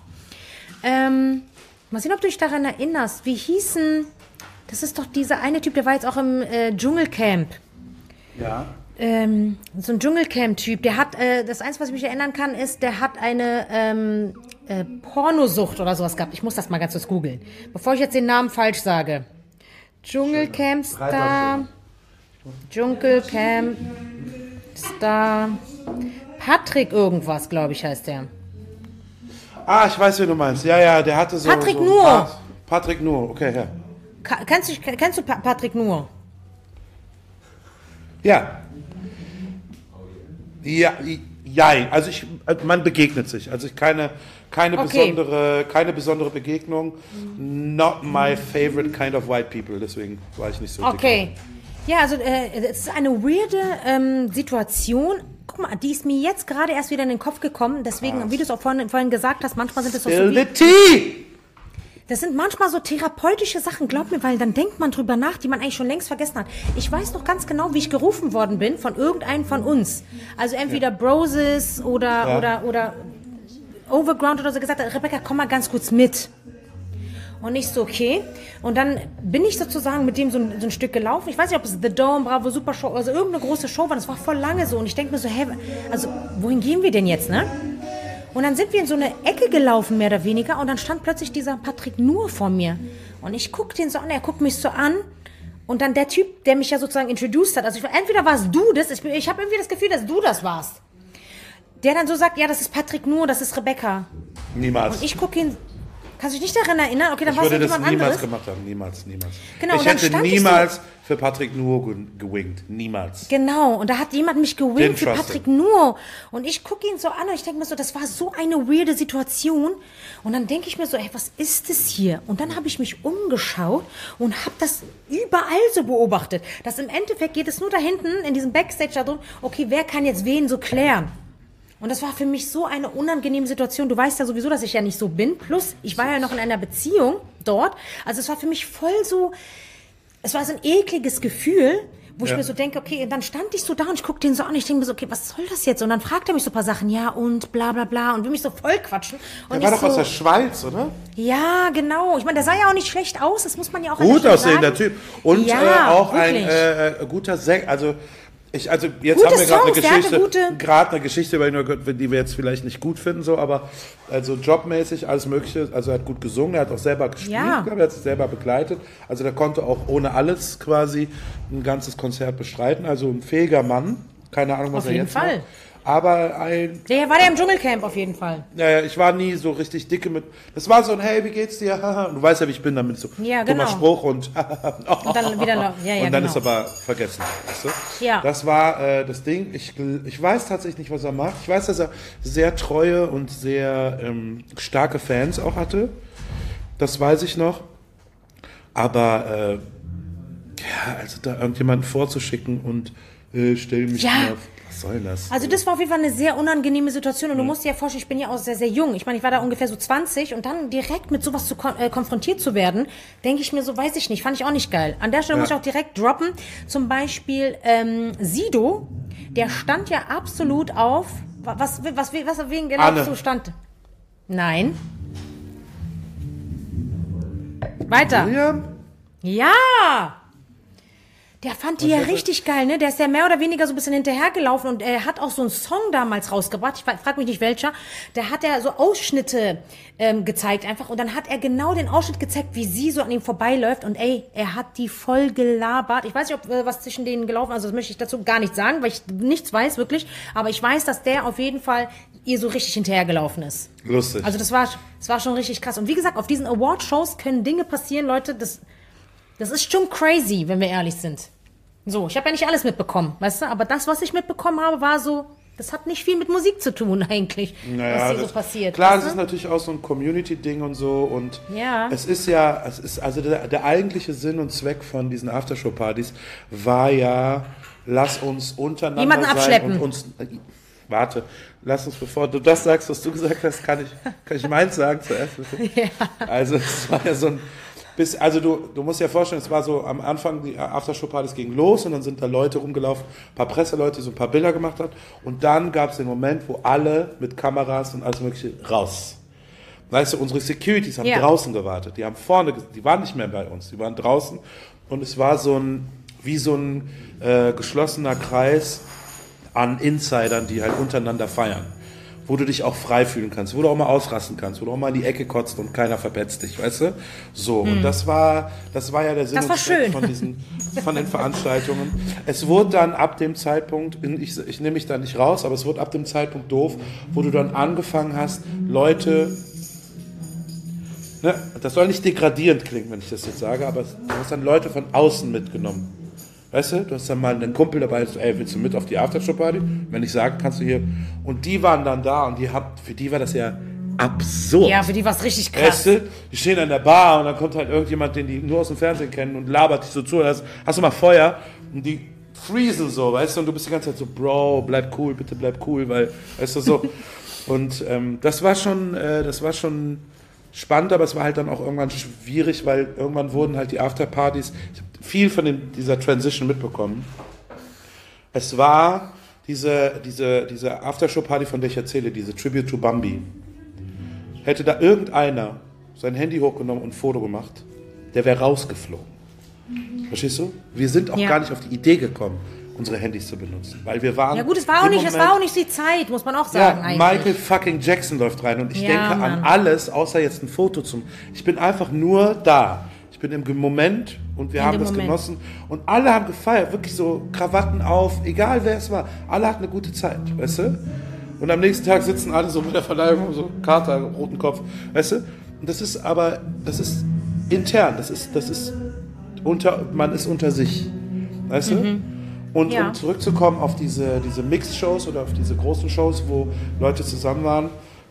Mal sehen, ob du dich daran erinnerst. Wie hießen, das ist doch dieser eine Typ, der war jetzt auch im Dschungelcamp. Ja. So ein Dschungelcamp-Typ, der hat, das Einzige, was ich mich erinnern kann, ist, der hat eine Pornosucht oder sowas gehabt. Ich muss das mal ganz kurz googeln, bevor ich jetzt den Namen falsch sage. Dschungelcamp Star, Dschungelcamp Star, Patrick irgendwas, glaube ich, heißt der. Ah, ich weiß, wen du meinst. Ja, der hatte so... Patrick so Nuhr. Patrick Nuhr, okay, ja. Kennst du Patrick Nuhr? Ja. Ja, also man begegnet sich. Also keine besondere Begegnung. Not my favorite kind of white people, deswegen war ich nicht so dick. Okay. Ja, also es ist eine weirde Situation. Guck mal, die ist mir jetzt gerade erst wieder in den Kopf gekommen. Deswegen, wie du es auch vorhin gesagt hast, manchmal sind es so das sind manchmal so therapeutische Sachen, glaub mir, weil dann denkt man drüber nach, die man eigentlich schon längst vergessen hat. Ich weiß noch ganz genau, wie ich gerufen worden bin von irgendeinem von uns. Also entweder Broses oder Overground oder so, gesagt hat, Rebecca, komm mal ganz kurz mit. Und ich so, okay. Und dann bin ich sozusagen mit dem so ein Stück gelaufen. Ich weiß nicht, ob es The Dome, Bravo, Super Show, also irgendeine große Show war. Das war voll lange so. Und ich denke mir so, hey, also wohin gehen wir denn jetzt, ne? Und dann sind wir in so eine Ecke gelaufen, mehr oder weniger. Und dann stand plötzlich dieser Patrick Nuhr vor mir. Und ich guck den so an, er guckt mich so an. Und dann der Typ, der mich ja sozusagen introduced hat. Also entweder warst du das, ich habe irgendwie das Gefühl, dass du das warst. Der dann so sagt, ja, das ist Patrick Nuhr, das ist Rebecca. Niemals. Und ich gucke ihn, kannst du dich nicht daran erinnern? Okay, dann war es jemand anderes. Ich würde das niemals gemacht haben, niemals. Genau, ich hätte niemals für Patrick Nuhr gewinkt, niemals. Genau, und da hat jemand mich gewinkt für Patrick Nuhr. Und ich gucke ihn so an und ich denke mir so, das war so eine weirde Situation. Und dann denke ich mir so, ey, was ist das hier? Und dann habe ich mich umgeschaut und habe das überall so beobachtet. Dass im Endeffekt geht es nur da hinten, in diesem Backstage da drin, okay, wer kann jetzt wen so klären? Und das war für mich so eine unangenehme Situation. Du weißt ja sowieso, dass ich ja nicht so bin. Plus, ich war ja noch in einer Beziehung dort. Also es war für mich voll so, es war so ein ekliges Gefühl, wo ich mir so denke, okay, und dann stand ich so da und ich gucke den so an und ich denke mir so, okay, was soll das jetzt? Und dann fragt er mich so ein paar Sachen, ja und bla bla bla und will mich so voll quatschen. Und Der war doch so, aus der Schweiz, oder? ja, genau. Ich meine, der sah ja auch nicht schlecht aus, das muss man ja auch Gut aussehender sagen. Typ. Und Ja, auch wirklich. ein guter Sänger. Also jetzt Gute haben wir Songs, der hatte gerade eine Geschichte, die wir jetzt vielleicht nicht gut finden, so, aber also jobmäßig alles Mögliche. Also er hat gut gesungen, er hat auch selber gespielt, Ja. glaube ich, er hat sich selber begleitet. Also der konnte auch ohne alles quasi ein ganzes Konzert bestreiten. Also ein fähiger Mann. Keine Ahnung, was Auf er jeden jetzt Fall. macht. Aber Der war der im Dschungelcamp auf jeden Fall. ich war nie so richtig dicke mit. Das war so ein, hey, wie geht's dir? Und du weißt ja, wie ich bin damit so. Ja, Dummer genau. Spruch und Und dann wieder, ja, und dann genau. ist aber vergessen. Weißt du? Ja. Das war das Ding. Ich weiß tatsächlich nicht, was er macht. Ich weiß, dass er sehr treue und sehr starke Fans auch hatte. Das weiß ich noch. Aber also da irgendjemanden vorzuschicken und stell mich Ja. mal. Was soll das? Also das war auf jeden Fall eine sehr unangenehme Situation und du musst dir ja vorstellen, ich bin ja auch sehr, sehr jung. Ich meine, ich war da ungefähr so 20 und dann direkt mit sowas konfrontiert zu werden, denke ich mir so, weiß ich nicht, fand ich auch nicht geil. An der Stelle muss ich auch direkt droppen, zum Beispiel Sido, der stand ja absolut auf, was wegen genau Anne. so stand. Nein. Weiter. William? Ja! Der fand die ja richtig geil, ne? Der ist ja mehr oder weniger so ein bisschen hinterhergelaufen und er hat auch so einen Song damals rausgebracht, ich frag mich nicht welcher, da hat er so Ausschnitte gezeigt einfach und dann hat er genau den Ausschnitt gezeigt, wie sie so an ihm vorbeiläuft und er hat die voll gelabert. Ich weiß nicht, ob was zwischen denen gelaufen ist, also das möchte ich dazu gar nicht sagen, weil ich nichts weiß wirklich, aber ich weiß, dass der auf jeden Fall ihr so richtig hinterhergelaufen ist. Lustig. Also das war schon richtig krass. Und wie gesagt, auf diesen Award-Shows können Dinge passieren, Leute, das ist schon crazy, wenn wir ehrlich sind. So, ich habe ja nicht alles mitbekommen, weißt du? Aber das, was ich mitbekommen habe, war so, das hat nicht viel mit Musik zu tun eigentlich, was hier so passiert. Klar, weißt es du? ist natürlich auch so ein Community-Ding und so und Ja. es ist also der eigentliche Sinn und Zweck von diesen Aftershow-Partys war ja, lass uns untereinander Jemanden sein abschleppen. und uns, warte, lass uns, bevor du das sagst, was du gesagt hast, kann ich meins sagen zuerst. Ja. Also es war ja so ein also du musst dir ja vorstellen, es war so am Anfang, die Aftershow-Partys gingen los und dann sind da Leute rumgelaufen, ein paar Presseleute, die so ein paar Bilder gemacht hat und dann gab es den Moment, wo alle mit Kameras und alles mögliche raus. Weißt du, unsere Securities haben draußen gewartet, die haben die waren nicht mehr bei uns, die waren draußen und es war wie so ein geschlossener Kreis an Insidern, die halt untereinander feiern. Wo du dich auch frei fühlen kannst, wo du auch mal ausrasten kannst, wo du auch mal in die Ecke kotzt und keiner verpetzt dich, weißt du? So, und das war ja der Sinn Das war und Zweck schön. von den Veranstaltungen. Es wurde dann ab dem Zeitpunkt, ich nehme mich da nicht raus, aber es wurde ab dem Zeitpunkt doof, wo du dann angefangen hast, Leute, ne, das soll nicht degradierend klingen, wenn ich das jetzt sage, aber du hast dann Leute von außen mitgenommen. Weißt du, du hast dann mal einen Kumpel dabei, so, ey, willst du mit auf die Aftershow-Party? Wenn ich sage, kannst du hier. Und die waren dann da und für die war das ja absurd. Ja, für die war es richtig krass. Weißt du, die stehen an der Bar und dann kommt halt irgendjemand, den die nur aus dem Fernsehen kennen und labert dich so zu. Hast du mal Feuer? Und die freezen so, weißt du, und du bist die ganze Zeit so, Bro, bleib cool, bitte bleib cool, weil, weißt du, so. Und das war schon spannend, aber es war halt dann auch irgendwann schwierig, weil irgendwann wurden halt die Afterpartys, ich habe viel von dieser Transition mitbekommen. Es war diese Aftershow-Party, von der ich erzähle, diese Tribute to Bambi. Hätte da irgendeiner sein Handy hochgenommen und ein Foto gemacht, der wäre rausgeflogen. Verstehst du? Wir sind auch gar nicht auf die Idee gekommen, unsere Handys zu benutzen, weil wir waren... Ja gut, es war auch nicht die Zeit, muss man auch sagen eigentlich. Michael fucking Jackson läuft rein und ich denke an alles, außer jetzt ein Foto ich bin einfach nur da. Ich bin im Moment und wir haben das genossen und alle haben gefeiert, wirklich so Krawatten auf, egal wer es war, alle hatten eine gute Zeit, weißt du? Und am nächsten Tag sitzen alle so bei der Verleihung, so Kater, roten Kopf, weißt du? Und das ist intern, man ist unter sich, weißt du? Und um zurückzukommen auf diese Mixed-Shows oder auf diese großen Shows, wo Leute zusammen waren,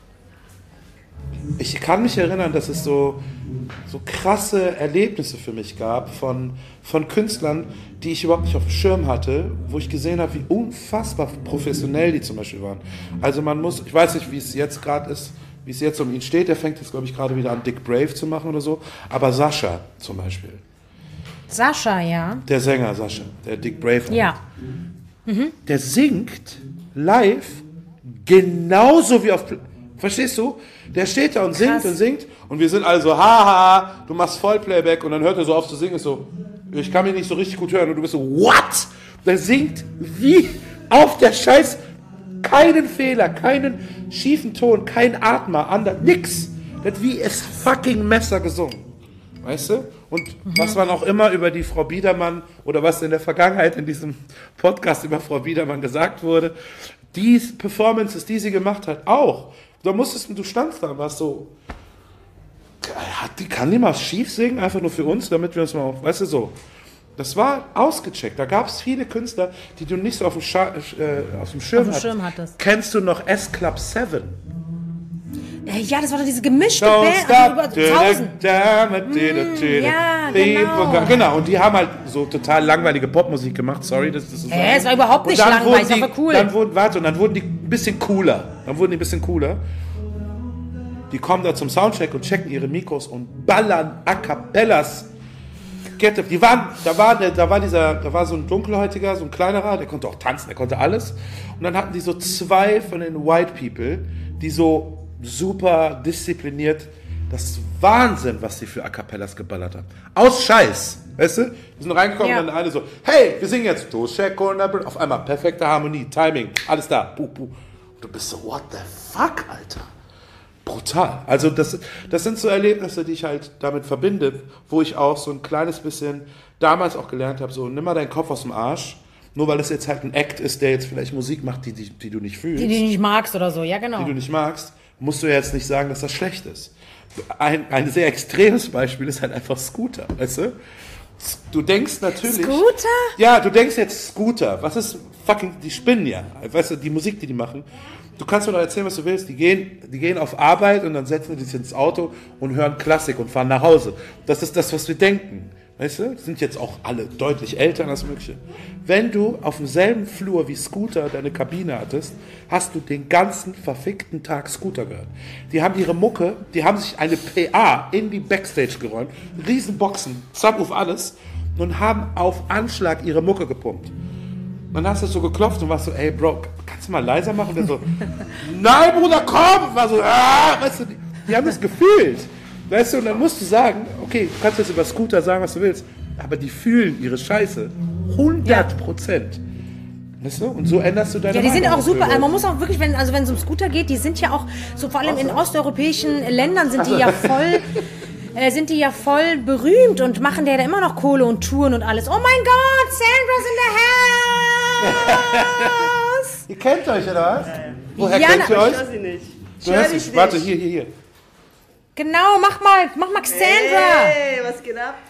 ich kann mich erinnern, dass es so krasse Erlebnisse für mich gab von Künstlern, die ich überhaupt nicht auf dem Schirm hatte, wo ich gesehen habe, wie unfassbar professionell die zum Beispiel waren. Also ich weiß nicht, wie es jetzt gerade ist, wie es jetzt um ihn steht, der fängt jetzt, glaube ich, gerade wieder an, Dick Brave zu machen oder so, aber Sascha zum Beispiel. Sascha, ja. Der Sänger Sascha, der Dick Braveheart. Ja. Der singt live genauso wie auf... Verstehst du? Der steht da und singt und singt und wir sind alle so, haha, du machst Vollplayback und dann hört er so auf zu singen, ist so, ich kann mich nicht so richtig gut hören und du bist so, what? Der singt wie auf der Scheiß, keinen Fehler, keinen schiefen Ton, kein Atmer, nix. Der hat wie es fucking Messer gesungen. Weißt du? Und was man auch immer über die Frau Biedermann oder was in der Vergangenheit in diesem Podcast über Frau Biedermann gesagt wurde, die Performances, die sie gemacht hat, auch. Du standst da und warst so, kann die mal schief singen, einfach nur für uns, damit wir uns mal, weißt du, so. Das war ausgecheckt. Da gab es viele Künstler, die du nicht so auf dem Schirm hattest. Kennst du noch S-Club 7? Ja, das war doch diese gemischte Band, über 1000. Ja, genau. Genau, und die haben halt so total langweilige Popmusik gemacht, sorry, das ist so. Es war überhaupt nicht langweilig, das war cool. Dann wurden die ein bisschen cooler. Die kommen da zum Soundcheck und checken ihre Mikros und ballern A Cappellas. Da war so ein Dunkelhäutiger, so ein kleinerer, der konnte auch tanzen, der konnte alles. Und dann hatten die so 2 von den White People, die so super diszipliniert, das ist Wahnsinn, was die für A Cappellas geballert haben. Aus Scheiß, weißt du? Die sind reingekommen und dann alle so, hey, wir singen jetzt auf einmal perfekte Harmonie, Timing, alles da, puh. Und du bist so, what the fuck, Alter? Brutal. Also das sind so Erlebnisse, die ich halt damit verbinde, wo ich auch so ein kleines bisschen damals auch gelernt habe, so nimm mal deinen Kopf aus dem Arsch, nur weil es jetzt halt ein Act ist, der jetzt vielleicht Musik macht, die du nicht fühlst. Die du nicht magst oder so, ja genau. Die du nicht magst, musst du jetzt nicht sagen, dass das schlecht ist. Ein sehr extremes Beispiel ist halt einfach Scooter, weißt du? Du denkst natürlich... Scooter? Ja, du denkst jetzt Scooter. Was ist fucking... Die spinnen ja. Weißt du, die Musik, die machen. Du kannst mir doch erzählen, was du willst. Die gehen auf Arbeit und dann setzen die sich ins Auto und hören Klassik und fahren nach Hause. Das ist das, was wir denken. Weißt du? Die sind jetzt auch alle deutlich älter als Mögliche. Wenn du auf demselben Flur wie Scooter deine Kabine hattest, hast du den ganzen verfickten Tag Scooter gehört. Die haben ihre Mucke, die haben sich eine PA in die Backstage geräumt, Riesenboxen, Subwoofer, alles, und haben auf Anschlag ihre Mucke gepumpt. Dann hast du so geklopft und warst so, ey Bro, kannst du mal leiser machen? Und der so, nein Bruder, komm! War so, weißt du, die haben das gefühlt. Weißt du, und dann musst du sagen, okay, du kannst jetzt über Scooter sagen, was du willst, aber die fühlen ihre Scheiße 100%. Weißt du? Und so änderst du deine Ja, die sind Meinung auch super. darüber. Man muss auch wirklich, wenn es um Scooter geht, die sind ja auch, so vor allem in osteuropäischen Ländern sind die ja voll berühmt und machen da immer noch Kohle und Touren und alles. Oh mein Gott, Sandra's in the house! Ihr kennt euch, oder was? Woher Ja, kennt ihr euch? Ich höre sie nicht. Du hörst dich. Warte, hier. Genau, mach mal Xandra! Hey, was geht ab?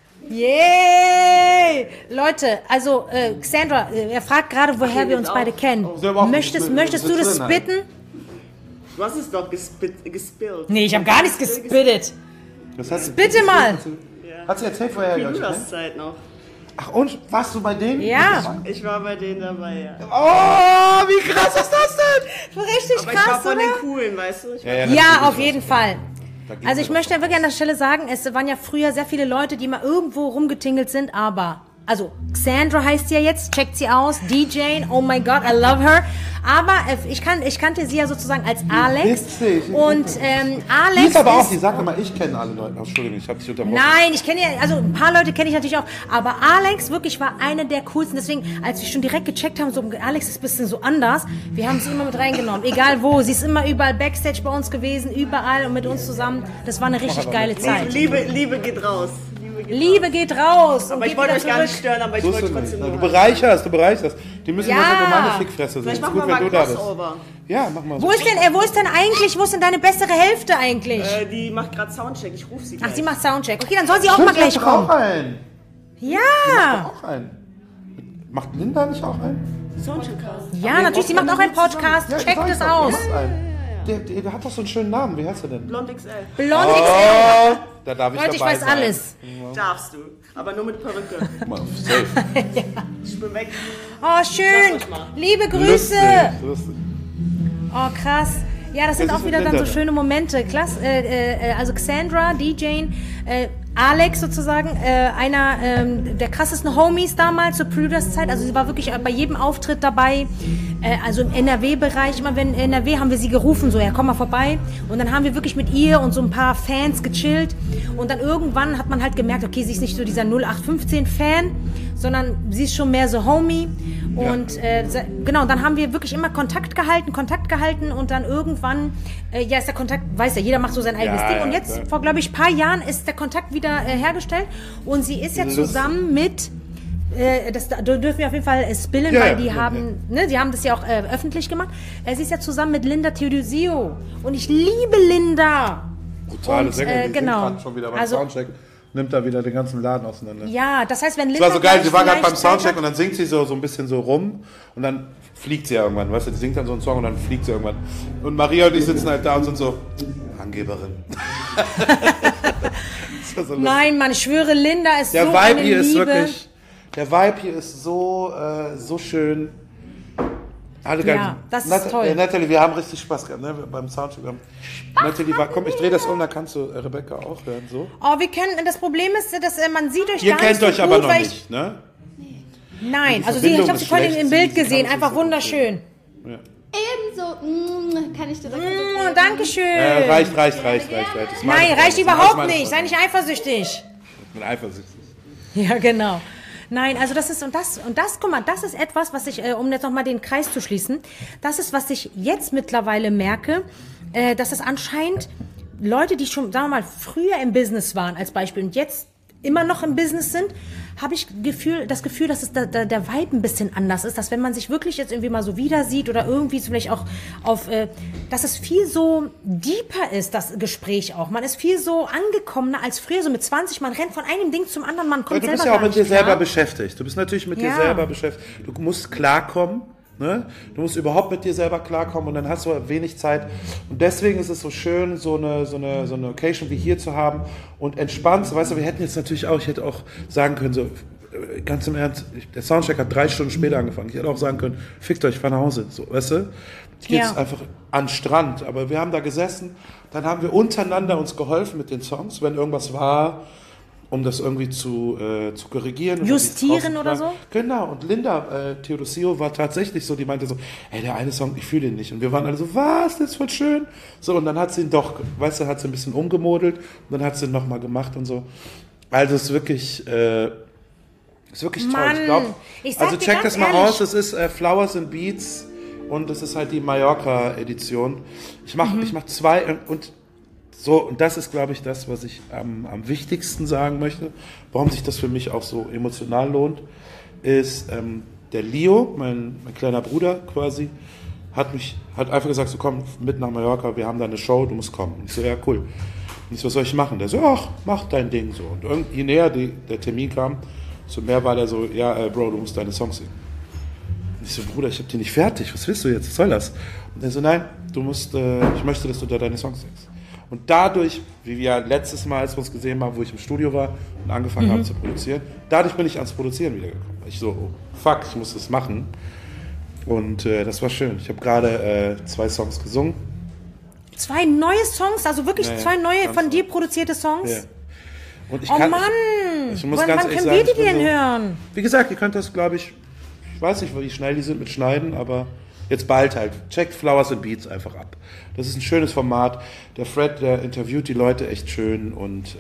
Yay! Leute, also Xandra, er fragt gerade, woher wir uns beide kennen. Möchtest du das spitten? Du hast es doch gespillt. Nee, ich habe gar nichts gespittet. Bitte mal! Hat sie erzählt, woher ihr euch kennt? Zeit noch. Ach und, warst du bei denen? Ja. Ich war bei denen dabei, ja. Oh, wie krass ist das denn? Richtig Aber ich war krass, von oder? den Coolen, weißt du? Ja, auf jeden Fall. Also ich möchte ja wirklich an der Stelle sagen, es waren ja früher sehr viele Leute, die mal irgendwo rumgetingelt sind, aber... Also, Xandra heißt sie ja jetzt, checkt sie aus, DJ, oh my God, I love her. Aber ich kannte sie ja sozusagen als Alex. Witzig. Und Alex Die ist aber auch, die sagt immer, ich kenne alle Leute. Entschuldigung, ich habe dich unterbrochen. Nein, ich kenne ja, also ein paar Leute kenne ich natürlich auch, aber Alex wirklich war eine der coolsten. Deswegen, als wir schon direkt gecheckt haben, so Alex ist ein bisschen so anders, wir haben sie immer mit reingenommen, egal wo. Sie ist immer überall Backstage bei uns gewesen, überall und mit uns zusammen. Das war eine richtig geile Zeit. Liebe geht raus. Liebe geht raus. Aber ich wollte euch gar nicht stören, aber ich wollte trotzdem Du nur... bereicherst. Die müssen Ja. nur meine Fickfresse sein. Vielleicht Ist machen gut, wir wenn mal du da bist. Crossover. Ja, mach mal so. Wo ist denn deine bessere Hälfte eigentlich? Die macht gerade Soundcheck, ich rufe sie Ach, gleich. sie macht Soundcheck. Okay, dann soll sie auch mal gleich kommen. Auch einen. Ja. Auch einen. Macht Linda nicht auch einen? Soundcheck-Cast. Ja, natürlich, sie macht auch einen Podcast. Ja, Checkt sag es doch, aus. die macht einen. Der hat doch so einen schönen Namen. Wie heißt er denn? Blond XL. Blond XL. Oh, da darf ich Leute, ich dabei weiß sein. alles. Darfst du. Aber nur mit Perücke. Guck mal, safe. Ich bin weg. Oh, schön. Sag euch mal. Liebe Grüße. Lustig. Oh, krass. Ja, das sind Was auch ist wieder mit dann so Linda schöne Momente. Also Xandra, DJ, Alex sozusagen, einer der krassesten Homies damals zur Pruders-Zeit. Also sie war wirklich bei jedem Auftritt dabei. Also im NRW-Bereich, immer wenn in NRW haben wir sie gerufen, so, ja, komm mal vorbei. Und dann haben wir wirklich mit ihr und so ein paar Fans gechillt. Und dann irgendwann hat man halt gemerkt, okay, sie ist nicht so dieser 0815-Fan, sondern sie ist schon mehr so Homie. Und genau, dann haben wir wirklich immer Kontakt gehalten und dann irgendwann, ist der Kontakt, weiß ja, jeder macht so sein eigenes Ding. Und jetzt, vor, glaube ich, ein paar Jahren ist der Kontakt wieder hergestellt. Und sie ist ja zusammen mit... das dürfen wir auf jeden Fall spillen, weil die haben, ne, die haben das ja auch öffentlich gemacht. Sie ist ja zusammen mit Linda Teodosio und ich liebe Linda. Brutale Sängerin, die genau. singt schon wieder beim Soundcheck, nimmt da wieder den ganzen Laden auseinander. Ja, das heißt, wenn Linda... Das war so geil, sie war gerade beim vielleicht Soundcheck und dann singt sie so ein bisschen so rum und dann fliegt sie ja irgendwann, weißt du, die singt dann so einen Song und dann fliegt sie irgendwann. Und Maria und ich sitzen halt da und sind so, Angeberin. Das war so Nein, Mann, ich schwöre, Linda ist der so Vibe eine hier ist Liebe. wirklich, der Vibe hier ist so schön. Alle geil. Ja, das ist toll. Natalie, wir haben richtig Spaß gehabt, ne? Beim Soundcheck. Natalie, komm, ich drehe das um, dann kannst du Rebecca auch hören, so. Oh, wir können, das Problem ist, dass man sieht euch Ihr gar nicht kennt so euch gut, aber noch weil nicht, ne? Nein, Die also ich Verbindung habe sie ist vorhin schlecht, im sie Bild kann gesehen, sich einfach nicht so wunderschön. Ja. Ebenso, kann ich dir das Oh, Dankeschön. Reicht. Das ist meine Nein, Frage, reicht das ist überhaupt meine nicht. Sei Frage. nicht eifersüchtig. Ich bin eifersüchtig. Ja, genau. Nein, also das ist, und das, guck mal, das ist etwas, was ich, um jetzt nochmal den Kreis zu schließen, das ist, was ich jetzt mittlerweile merke, dass es anscheinend Leute, die schon, sagen wir mal, früher im Business waren als Beispiel und jetzt immer noch im Business sind, habe ich das Gefühl, dass es der Vibe ein bisschen anders ist, dass wenn man sich wirklich jetzt irgendwie mal so wieder sieht oder irgendwie so vielleicht auch auf, dass es viel so deeper ist, das Gespräch auch. Man ist viel so angekommener als früher, so mit 20, man rennt von einem Ding zum anderen, man kommt Du selber bist ja auch gar mit dir nicht klar. selber beschäftigt. Du bist natürlich mit dir Ja. selber beschäftigt. Du musst klarkommen. Ne? Du musst überhaupt mit dir selber klarkommen und dann hast du wenig Zeit. Und deswegen ist es so schön, so eine Occasion wie hier zu haben und entspannt. Weißt du, wir hätten jetzt natürlich auch, ich hätte auch sagen können, so ganz im Ernst, der Soundcheck hat 3 Stunden später angefangen. Ich hätte auch sagen können, fickt euch, fahr nach Hause. So, weißt du? Ich gehe jetzt einfach an den Strand. Aber wir haben da gesessen, dann haben wir untereinander uns geholfen mit den Songs, wenn irgendwas war, um das irgendwie zu korrigieren. Und Justieren oder so? Genau, und Linda Teodosio war tatsächlich so, die meinte so, ey, der eine Song, ich fühle den nicht. Und wir waren alle so, was, das ist voll schön. So, und dann hat sie ihn doch, weißt du, hat sie ein bisschen umgemodelt und dann hat sie ihn nochmal gemacht und so. Also es ist wirklich toll. Mann, Ich glaub, ich sag also dir check ganz das mal ehrlich. aus, das ist Flowers and Beats und das ist halt die Mallorca-Edition. Ich mach 2 und so, und das ist, glaube ich, das, was ich am wichtigsten sagen möchte, warum sich das für mich auch so emotional lohnt, ist, der Leo, mein kleiner Bruder quasi, hat einfach gesagt, so komm mit nach Mallorca, wir haben da eine Show, du musst kommen. Und ich so, ja, cool. Und ich so, was soll ich machen? Der so, ach, mach dein Ding so. Und je näher der Termin kam, so mehr war der so, ja, Bro, du musst deine Songs singen. Und ich so, Bruder, ich hab die nicht fertig, was willst du jetzt, was soll das? Und er so, nein, ich möchte, dass du da deine Songs singst. Und dadurch, wie wir letztes Mal, als wir uns gesehen haben, wo ich im Studio war und angefangen habe zu produzieren, dadurch bin ich ans Produzieren wiedergekommen. Ich so, oh, fuck, ich muss das machen. Und das war schön. Ich habe gerade 2 Songs gesungen. 2 neue Songs, also wirklich Ja, 2 neue ganz von neu. dir produzierte Songs? Ja. Und ich Oh kann, Mann! ich muss Wann ganz können ehrlich wir sagen, die ich bin denn so- hören? Wie gesagt, ihr könnt das, glaube ich weiß nicht, wie schnell die sind mit Schneiden, aber jetzt bald halt. Checkt Flowers and Beats einfach ab. Das ist ein schönes Format. Der Fred, der interviewt die Leute echt schön und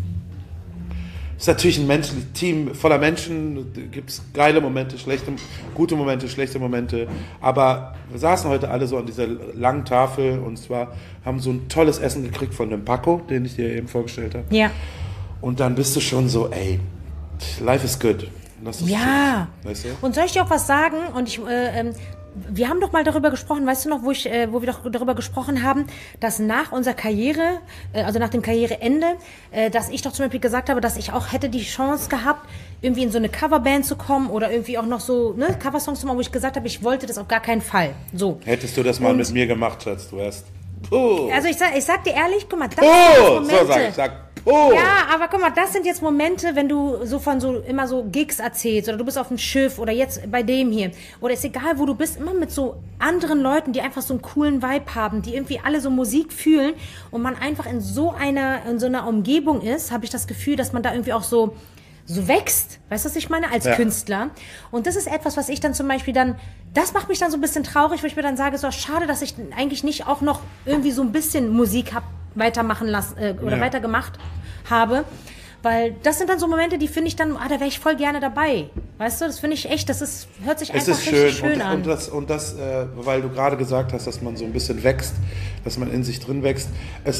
es ist natürlich ein Team voller Menschen. Da gibt es geile Momente, gute Momente, schlechte Momente. Aber wir saßen heute alle so an dieser langen Tafel und zwar haben so ein tolles Essen gekriegt von dem Paco, den ich dir eben vorgestellt habe. Ja. Und dann bist du schon so, ey, life is good. Das ist Ja. schön, weißt du? Und soll ich dir auch was sagen? Und wir haben doch mal darüber gesprochen, weißt du noch, wo wir doch darüber gesprochen haben, dass nach unserer Karriere, also nach dem Karriereende, dass ich doch zum Beispiel gesagt habe, dass ich auch hätte die Chance gehabt, irgendwie in so eine Coverband zu kommen oder irgendwie auch noch so Coversongs zu machen, wo ich gesagt habe, ich wollte das auf gar keinen Fall. So. Hättest du das mal mit mir gemacht, Schatz, du wärst. Puh. Also ich sag dir ehrlich, guck mal, das sind Puh. Momente. Sag, Oh! Ja, aber guck mal, das sind jetzt Momente, wenn du so von so immer so Gigs erzählst oder du bist auf dem Schiff oder jetzt bei dem hier oder ist egal, wo du bist, immer mit so anderen Leuten, die einfach so einen coolen Vibe haben, die irgendwie alle so Musik fühlen und man einfach in so einer Umgebung ist, habe ich das Gefühl, dass man da irgendwie auch so wächst, weißt du, was ich meine, als Künstler. Und das ist etwas, was ich dann zum Beispiel das macht mich dann so ein bisschen traurig, wo ich mir dann sage, so schade, dass ich eigentlich nicht auch noch irgendwie so ein bisschen Musik weitermachen lassen oder weitergemacht habe. Weil das sind dann so Momente, die finde ich dann, da wäre ich voll gerne dabei. Weißt du, das finde ich echt, hört sich einfach richtig schön an. Und das, weil du gerade gesagt hast, dass man so ein bisschen wächst, dass man in sich drin wächst.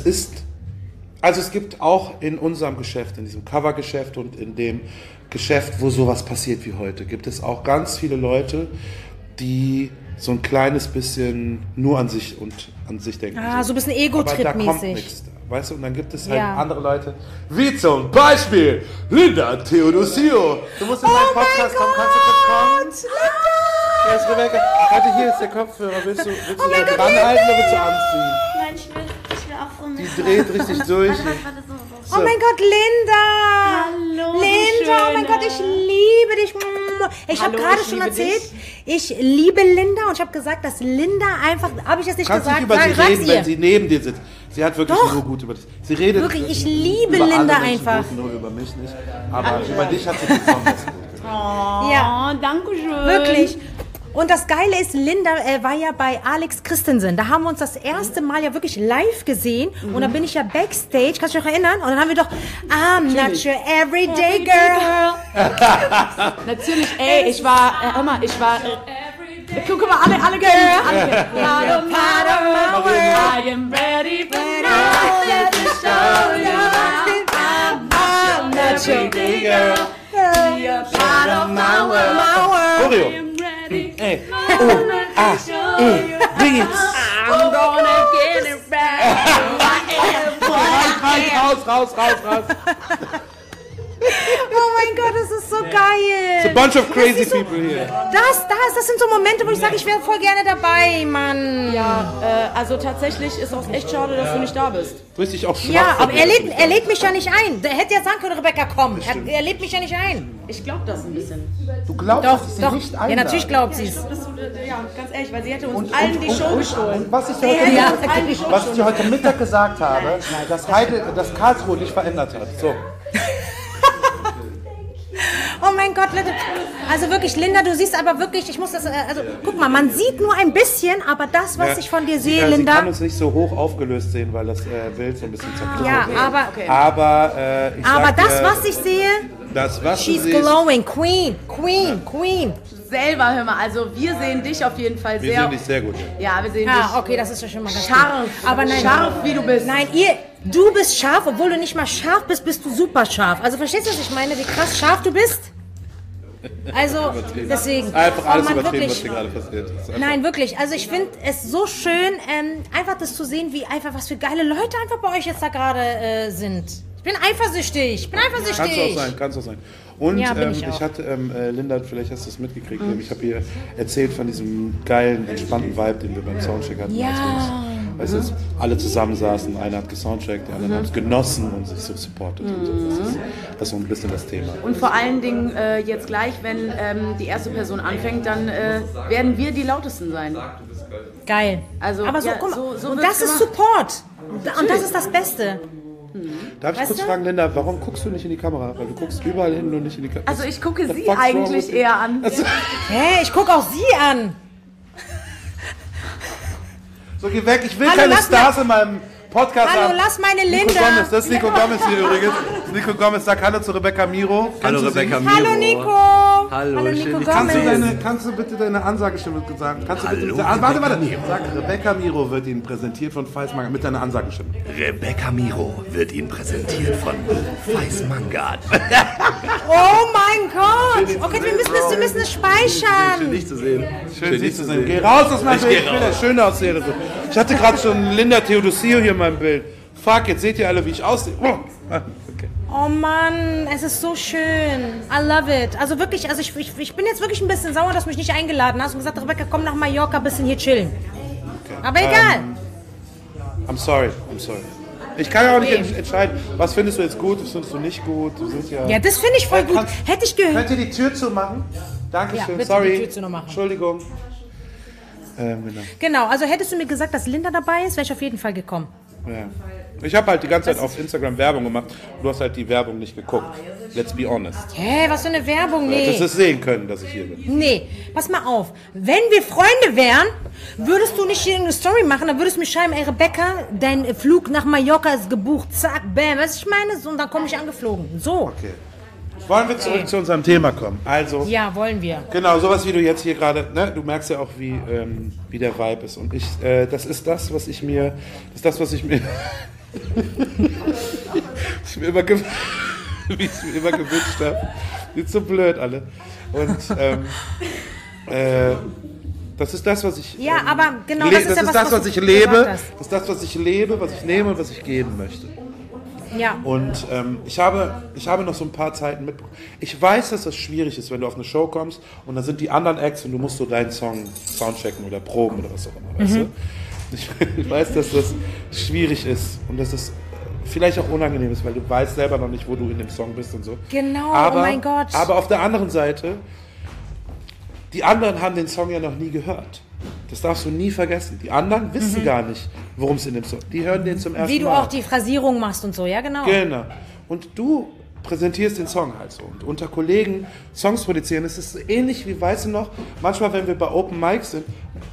Es gibt auch in unserem Geschäft, in diesem Covergeschäft und in dem Geschäft, wo sowas passiert wie heute, gibt es auch ganz viele Leute, die so ein kleines bisschen nur an sich denken. So ein bisschen Ego-Trip-mäßig. Aber da kommt nichts. Weißt du, und dann gibt es halt andere Leute, wie zum Beispiel Linda Theodosio. Du musst in meinen Podcast kommen, kannst du kurz kommen? Linda! Ja, ist Rebecca. Warte, hier ist der Kopfhörer. Willst du da dranhalten oder willst du anziehen? Nein, ich will auch von mir. Die dreht richtig durch. Oh mein Gott, Linda! Hallo, Linda, oh mein Gott, ich liebe dich. Ich habe gerade schon erzählt, ich liebe Linda und ich habe gesagt, dass Linda einfach, habe ich das nicht Kannst gesagt? nicht über sie reden, wenn sie neben dir sitzt. Sie hat wirklich nur gut über dich. Sie redet wirklich, ich liebe über Linda alle Menschen einfach. gut, nur über mich nicht. Aber über dich hat sie besonders gut. Ja, danke schön. wirklich. Und das Geile ist, Linda war ja bei Alex Christensen. Da haben wir uns das erste Mal ja wirklich live gesehen. Und dann bin ich ja Backstage, kannst du dich noch erinnern? Und dann haben wir doch, I'm not your everyday girl. Natürlich, ich war, guck mal, alle Girl. Part of my world. I am ready for Let me show you I'm not your everyday girl. Part of my world. Choreo. Ey. Bring it. I'm gonna get it back. Raus. Oh mein Gott, das ist so geil. It's a bunch of crazy people here. Das sind so Momente, wo ich sage, ich wäre voll gerne dabei, Mann. Ja, also tatsächlich ist auch echt schade, dass du nicht da bist. Richtig auch schwach. Ja, aber er lädt mich ja nicht ein. Der hätte ja sagen können, Rebecca, komm. Er lädt mich ja nicht ein. Ich glaube das ein bisschen. Du glaubst, dass sie Doch. nicht Ja, einladen. natürlich glaubt sie es. Ja, ganz ehrlich, weil sie hätte uns allen die Show gestohlen. Und was ich dir heute Mittag gesagt habe, dass Karlsruhe dich verändert hat. So. Oh mein Gott, Leute. Also wirklich, Linda, du siehst aber wirklich, ich muss das, guck mal, man sieht nur ein bisschen, aber das, was ich von dir sehe, Sie Linda. kann uns nicht so hoch aufgelöst sehen, weil das Bild so ein bisschen zerknittert Ja, ist. aber Aber was ich sehe, she's glowing, Queen. Selber, hör mal, also wir sehen dich auf jeden Fall Wir sehr... sehen dich sehr gut. Ja, wir sehen Ja, dich okay, das ist ja schon mal ganz scharf. gut. Aber nein, Scharf, wie du bist. Nein, du bist scharf, obwohl du nicht mal scharf bist, bist du super scharf. Also verstehst du, was ich meine, wie krass scharf du bist? Also, deswegen. Einfach alles man, übertrieben, wirklich, was hier gerade passiert ist. Nein, wirklich. Also ich finde es so schön, einfach das zu sehen, wie einfach, was für geile Leute einfach bei euch jetzt da gerade sind. Ich bin eifersüchtig. Kannst auch sein. Und Ja, bin ich auch. ich hatte, Linda, vielleicht hast du es mitgekriegt, ich habe ihr erzählt von diesem geilen, entspannten Vibe, den wir beim Soundcheck hatten. Ja. Als wir uns alle zusammensaßen, einer hat gesoundcheckt, die anderen haben es genossen und sich so supportet. Und so. Das ist so ein bisschen das Thema. Und vor allen Dingen jetzt gleich, wenn die erste Person anfängt, dann werden wir die lautesten sein. Geil. Also, aber so, ja, guck mal, so und wird's das ist gemacht. Support. Und das ist das Beste. Darf ich Weißt kurz du? fragen, Linda, warum guckst du nicht in die Kamera? Weil du guckst überall hin, nur nicht in die Kamera. Also ich gucke sie fuck's wrong eigentlich with you? eher an. Hey, ich gucke auch sie an. So, geh weg, ich will Hallo, keine lass Stars in meinem Podcast Hallo, haben. lass meine Nico Linda. Gomez, das ist Nico Gomez hier übrigens. Das ist Nico Gomez, sag Hallo zu Rebecca Miro. Hallo Kennst du sie? Rebecca Miro. Hallo Nico. Hallo, Nico schön, dich Gomez. Kannst du bitte deine Ansagestimme sagen? Kannst du bitte Hallo, warte. Rebecca Miro. Sag, Rebecca Miro wird Ihnen präsentiert von Feismanger mit deiner Ansagestimme. Rebecca Miro wird Ihnen präsentiert von Feis Mangard. Oh mein Gott. Okay, wir müssen es speichern. Dich zu sehen. Schön, dich zu sehen. Geh raus aus meinem Bild. Ich will das schöne aussehen. Ich hatte gerade schon Linda Theodosio hier in meinem Bild. Fuck, jetzt seht ihr alle, wie ich aussehe. Oh. Okay. Oh Mann, es ist so schön. I love it. Also wirklich, also ich bin jetzt wirklich ein bisschen sauer, dass du mich nicht eingeladen hast und gesagt, Rebecca, komm nach Mallorca, ein bisschen hier chillen. Aber egal. I'm sorry. Ich kann ja auch nicht entscheiden, was findest du jetzt gut, was findest du nicht gut. Du sind Ja, das finde ich voll gut. Hätte ich gehört. Könnt ihr die Tür zumachen? Dankeschön, Ja, bitte sorry. die Tür zu noch machen. Entschuldigung. Genau. Genau, also hättest du mir gesagt, dass Linda dabei ist, wäre ich auf jeden Fall gekommen. Ja. Ich habe halt die ganze Zeit auf Instagram Werbung gemacht. Du hast halt die Werbung nicht geguckt. Let's be honest. Hä, was für eine Werbung? Du hättest Nee. es sehen können, dass ich hier bin. Nee, pass mal auf. Wenn wir Freunde wären, würdest du nicht hier eine Story machen, dann würdest du mir schreiben, ey Rebecca, dein Flug nach Mallorca ist gebucht. Zack, bam. Weißt du, ich meine? So, und dann komme ich angeflogen. So. Okay. Wollen wir zurück zu unserem Thema kommen? Also, Ja, wollen wir. genau, sowas wie du jetzt hier gerade, ne? Du merkst ja auch, wie der Vibe ist. Und das ist das, was ich mir ich mir immer wie ich es mir immer gewünscht habe. Ist so blöd alle. Und das ist das, was ich Ja, aber genau, das ist ja was ich du lebe. gesagt hast. Das ist das, was ich lebe, was ich nehme und was ich geben möchte. Ja. Und ich habe noch so ein paar Zeiten mitbekommen. Ich weiß, dass das schwierig ist, wenn du auf eine Show kommst und da sind die anderen Acts und du musst so deinen Song soundchecken oder proben oder was auch immer, weißt du? Ich weiß, dass das schwierig ist und dass es vielleicht auch unangenehm ist, weil du weißt selber noch nicht, wo du in dem Song bist und so. Genau, aber, oh mein Gott. Aber auf der anderen Seite, die anderen haben den Song ja noch nie gehört. Das darfst du nie vergessen. Die anderen wissen gar nicht, worum es in dem Song. Die hören den zum ersten Mal. Wie du auch die Phrasierung machst und so, ja genau. Genau. Und du präsentierst den Song halt so. Und unter Kollegen Songs produzieren, es ist so ähnlich wie, weißt du noch, manchmal, wenn wir bei Open Mics sind.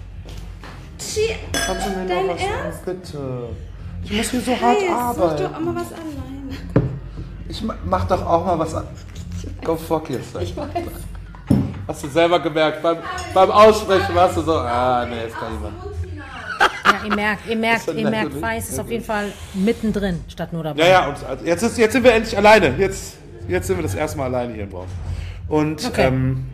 Kannst du mir noch was sagen, bitte? Ich muss hier so hart arbeiten. Mach doch auch mal was alleine. Ich mach doch auch mal was an. Go fuck yourself. Ich weiß. Hast du selber gemerkt, beim Aussprechen warst du so, nee, ist gar nicht mehr. Ja, ihr merkt, Weiß ist auf jeden Fall mittendrin, statt nur dabei. Ja, ja, und also jetzt sind wir endlich alleine. Jetzt sind wir das erste Mal alleine hier im Raum. Und Okay.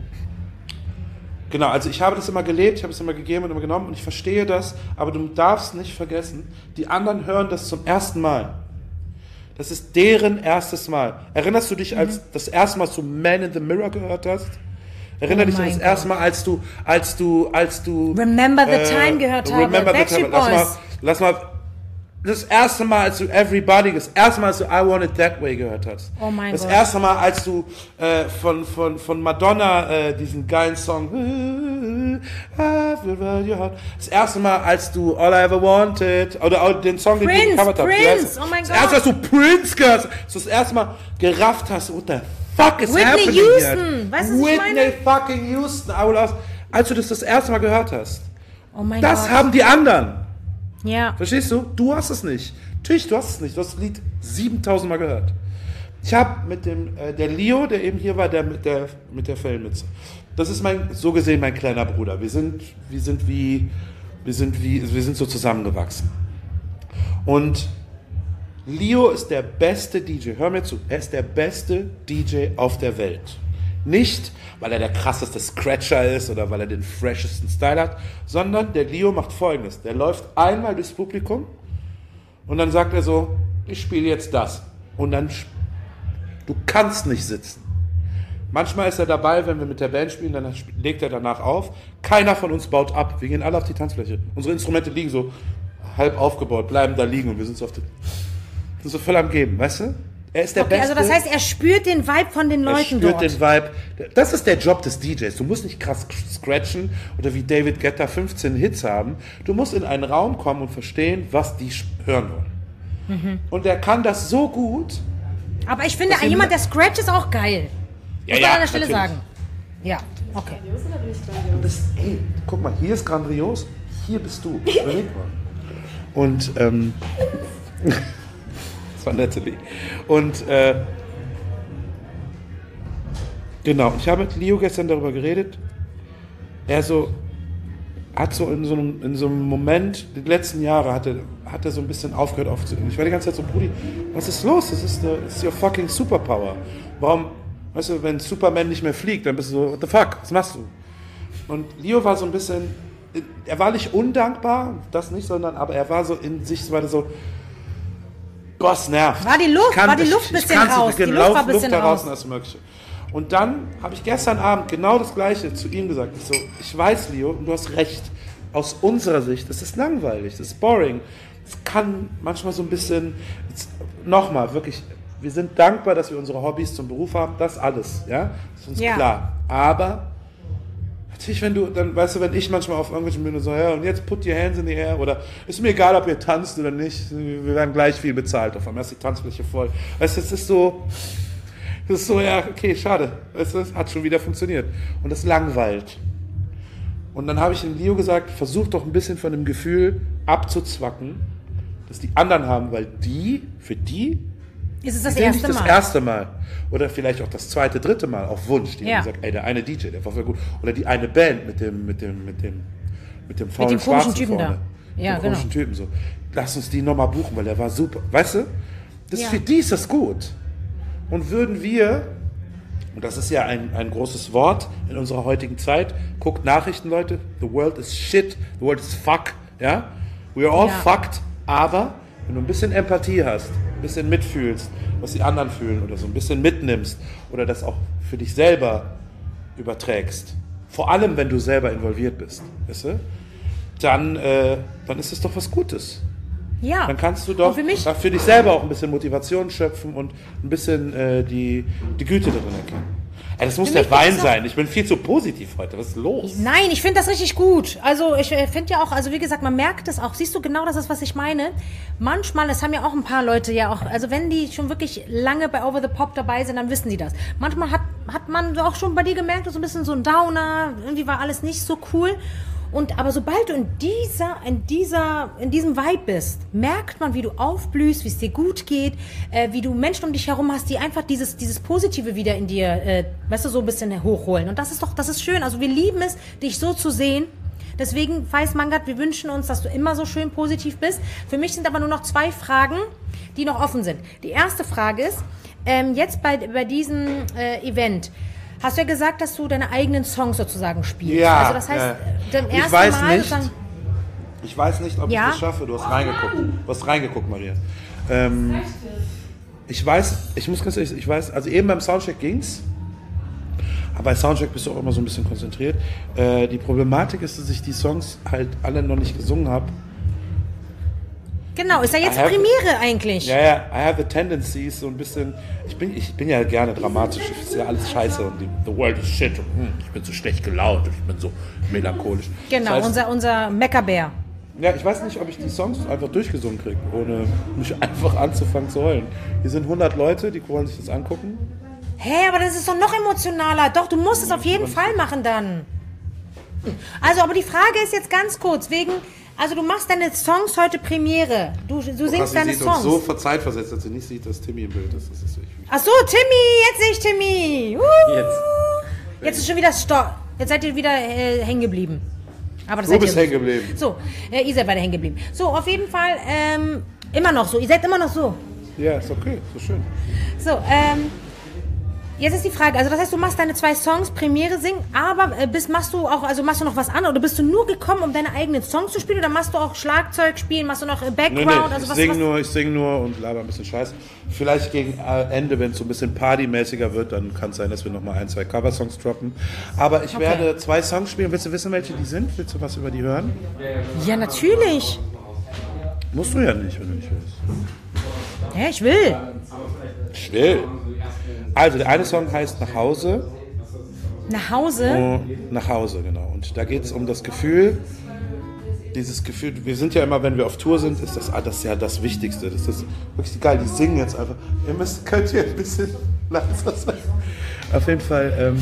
genau, also ich habe das immer gelebt, ich habe es immer gegeben und immer genommen und ich verstehe das, aber du darfst nicht vergessen, die anderen hören das zum ersten Mal. Das ist deren erstes Mal. Erinnerst du dich, als das erste Mal du Man in the Mirror gehört hast? Erinner dich an das erste Mal, als du Remember the Time gehört habe. Remember the Time. Lass mal, das erste Mal, als du Everybody, das erste Mal, als du I Want It That Way gehört hast. Oh mein Das Gott. erste Mal, als du von Madonna diesen geilen Song das erste Mal, als du All I Ever Wanted oder auch den Song, den du gecovert hast. Prince, oh mein Das erste Mal, als du Prince gehört hast, dass du das erste Mal gerafft hast, what the fuck is Whitney happening Houston, here? weißt du, was ich meine? Whitney fucking Houston, als du das erste Mal gehört hast. Oh mein Das Gott. haben die anderen. Ja. Verstehst du? Du hast es nicht. Natürlich, du hast es nicht. Du hast das Lied 7000 Mal gehört. Ich habe mit dem, der Leo, der eben hier war, der mit der Fellmütze. Das ist so gesehen mein kleiner Bruder. Wir sind so zusammengewachsen. Und Leo ist der beste DJ. Hör mir zu. Er ist der beste DJ auf der Welt. Nicht, weil er der krasseste Scratcher ist oder weil er den freshesten Style hat, sondern der Leo macht Folgendes. Der läuft einmal durchs Publikum und dann sagt er so, ich spiele jetzt das. Und dann, du kannst nicht sitzen. Manchmal ist er dabei, wenn wir mit der Band spielen, dann legt er danach auf. Keiner von uns baut ab. Wir gehen alle auf die Tanzfläche. Unsere Instrumente liegen so halb aufgebaut, bleiben da liegen und wir sind so voll am Geben, weißt du? Er ist der Okay, Beste. also das heißt, er spürt den Vibe von den Er Leuten spürt dort. den Vibe. Das ist der Job des DJs. Du musst nicht krass scratchen oder wie David Guetta 15 Hits haben. Du musst in einen Raum kommen und verstehen, was die hören wollen. Und er kann das so gut. Aber ich finde, Das sind- jemand, der Scratch ist auch geil. Ja, Muss man ja, an der Stelle natürlich. sagen. Ja, okay. Ey, guck mal, hier ist grandios, hier bist du. Überleg mal. Und, das war Natalie. Und, genau, ich habe mit Leo gestern darüber geredet. Er hat so in so einem Moment, die letzten Jahre hat er so ein bisschen aufgehört aufzunehmen. Ich war die ganze Zeit so, Brudi, was ist los? Das ist your fucking Superpower. Warum, weißt du, wenn Superman nicht mehr fliegt, dann bist du so, what the fuck, was machst du? Und Leo war so ein bisschen, er war nicht undankbar, das nicht, sondern, aber er war so in sich, so, boah, es nervt. War die Luft- Ich war die Luft ein bisschen kann's raus? nicht, Die Luft war ein bisschen da raus. raus und alles Mögliche. Und dann habe ich gestern Abend genau das Gleiche zu ihm gesagt. Ich weiß, Leo, und du hast recht, aus unserer Sicht, das ist langweilig, das ist boring. es kann manchmal so ein bisschen, nochmal, wirklich, wir sind dankbar, dass wir unsere Hobbys zum Beruf haben, das alles, ja, ist uns klar. Aber natürlich, wenn du, dann, weißt du, wenn ich manchmal auf irgendwelchen Bühnen so, ja, und jetzt put your hands in the air, oder ist mir egal, ob ihr tanzt oder nicht, wir werden gleich viel bezahlt, auf einmal ist die Tanzfläche voll. Weißt du, das ist so, ja, okay, schade, weißt du, es hat schon wieder funktioniert. Und das langweilt. Und dann habe ich dem Leo gesagt, versuch doch ein bisschen von dem Gefühl abzuzwacken, das die anderen haben, weil für die Ist es das die erste nicht Mal? Das erste Mal. Oder vielleicht auch das zweite, dritte Mal auf Wunsch. Die haben gesagt, ey, der eine DJ, der war voll gut. Oder die eine Band mit dem faulen Schwarzen Typen vorne. da. Ja, mit dem komischen Typen so. Lass uns die nochmal buchen, weil der war super. Weißt du? Für die ist das gut. Und würden wir, und das ist ja ein großes Wort in unserer heutigen Zeit, guckt Nachrichten, Leute, the world is shit, the world is fuck, ja? We are all fucked, aber wenn du ein bisschen Empathie hast, ein bisschen mitfühlst, was die anderen fühlen oder so ein bisschen mitnimmst oder das auch für dich selber überträgst, vor allem wenn du selber involviert bist, weißt du? Dann ist es doch was Gutes. Ja. Dann kannst du doch für dich selber auch ein bisschen Motivation schöpfen und ein bisschen die Güte darin erkennen. Ey, das muss der Wein sein. Ich bin viel zu positiv heute. Was ist los? Nein, ich finde das richtig gut. Also ich finde ja auch, also wie gesagt, man merkt es auch. Siehst du, genau das ist, was ich meine. Manchmal, das haben ja auch ein paar Leute ja auch, also wenn die schon wirklich lange bei Over the Pop dabei sind, dann wissen die das. Manchmal hat man auch schon bei dir gemerkt, so ein bisschen so ein Downer, irgendwie war alles nicht so cool. Aber sobald du in diesem Vibe bist, merkt man, wie du aufblühst, wie es dir gut geht, wie du Menschen um dich herum hast, die einfach dieses Positive wieder in dir, weißt du, so ein bisschen hochholen. Und das ist schön. Also wir lieben es, dich so zu sehen. Deswegen, Faiz Mangad, wir wünschen uns, dass du immer so schön positiv bist. Für mich sind aber nur noch 2 Fragen, die noch offen sind. Die erste Frage ist, jetzt bei diesem Event, hast du ja gesagt, dass du deine eigenen Songs sozusagen spielst. Ja, also das heißt, beim ersten Mal... Ich weiß nicht, ob ich das schaffe. Du hast reingeguckt. Du hast reingeguckt, Maria. Ich muss ganz ehrlich, also eben beim Soundcheck ging's. Aber bei Soundcheck bist du auch immer so ein bisschen konzentriert. Die Problematik ist, dass ich die Songs halt alle noch nicht gesungen habe. Genau, ist ja jetzt Premiere eigentlich. Ja, I have the tendency, so ein bisschen, ich bin ja gerne dramatisch, ich ist ja alles scheiße und the world is shit und ich bin so schlecht gelaunt und ich bin so melancholisch. Genau, das heißt, unser Meckerbär. Ja, ich weiß nicht, ob ich die Songs einfach durchgesungen kriege, ohne mich einfach anzufangen zu heulen. Hier sind 100 Leute, die wollen sich das angucken. Hä, aber das ist doch noch emotionaler. Doch, du musst es auf jeden Fall machen dann. Also, aber die Frage ist jetzt ganz kurz, also du machst deine Songs heute Premiere. Du singst deine Songs. So zeitversetzt, dass sie nicht sieht, dass Timmy im Bild ist. Das ist so Ach so, Timmy, jetzt sehe ich Timmy. Jetzt ist schon wieder Stopp. Jetzt seid ihr wieder hängen geblieben. Aber das du bist hängen geblieben. So, ihr seid weiter hängen geblieben. So, auf jeden Fall immer noch so. Ihr seid immer noch so. Ja, ist okay, so schön. So, jetzt ist die Frage, also das heißt, du machst deine 2 Songs, Premiere singen, aber machst du noch was anderes? Oder bist du nur gekommen, um deine eigenen Songs zu spielen? Oder machst du auch Schlagzeug spielen? Machst du noch Background? Nee, also ich sing nur und laber ein bisschen Scheiße. Vielleicht gegen Ende, wenn es so ein bisschen partymäßiger wird, dann kann es sein, dass wir noch mal 1, 2 Coversongs droppen. Aber ich werde 2 Songs spielen. Willst du wissen, welche die sind? Willst du was über die hören? Ja, natürlich. Musst du ja nicht, wenn du nicht willst. Ja, ich will. Ich will. Also, der eine Song heißt Nach Hause. Nach Hause? Nach Hause, genau. Und da geht es um das Gefühl, dieses Gefühl, wir sind ja immer, wenn wir auf Tour sind, ist das ja das Wichtigste. Das ist wirklich geil, die singen jetzt einfach. Könnt ihr ein bisschen leiser sein? Auf jeden Fall,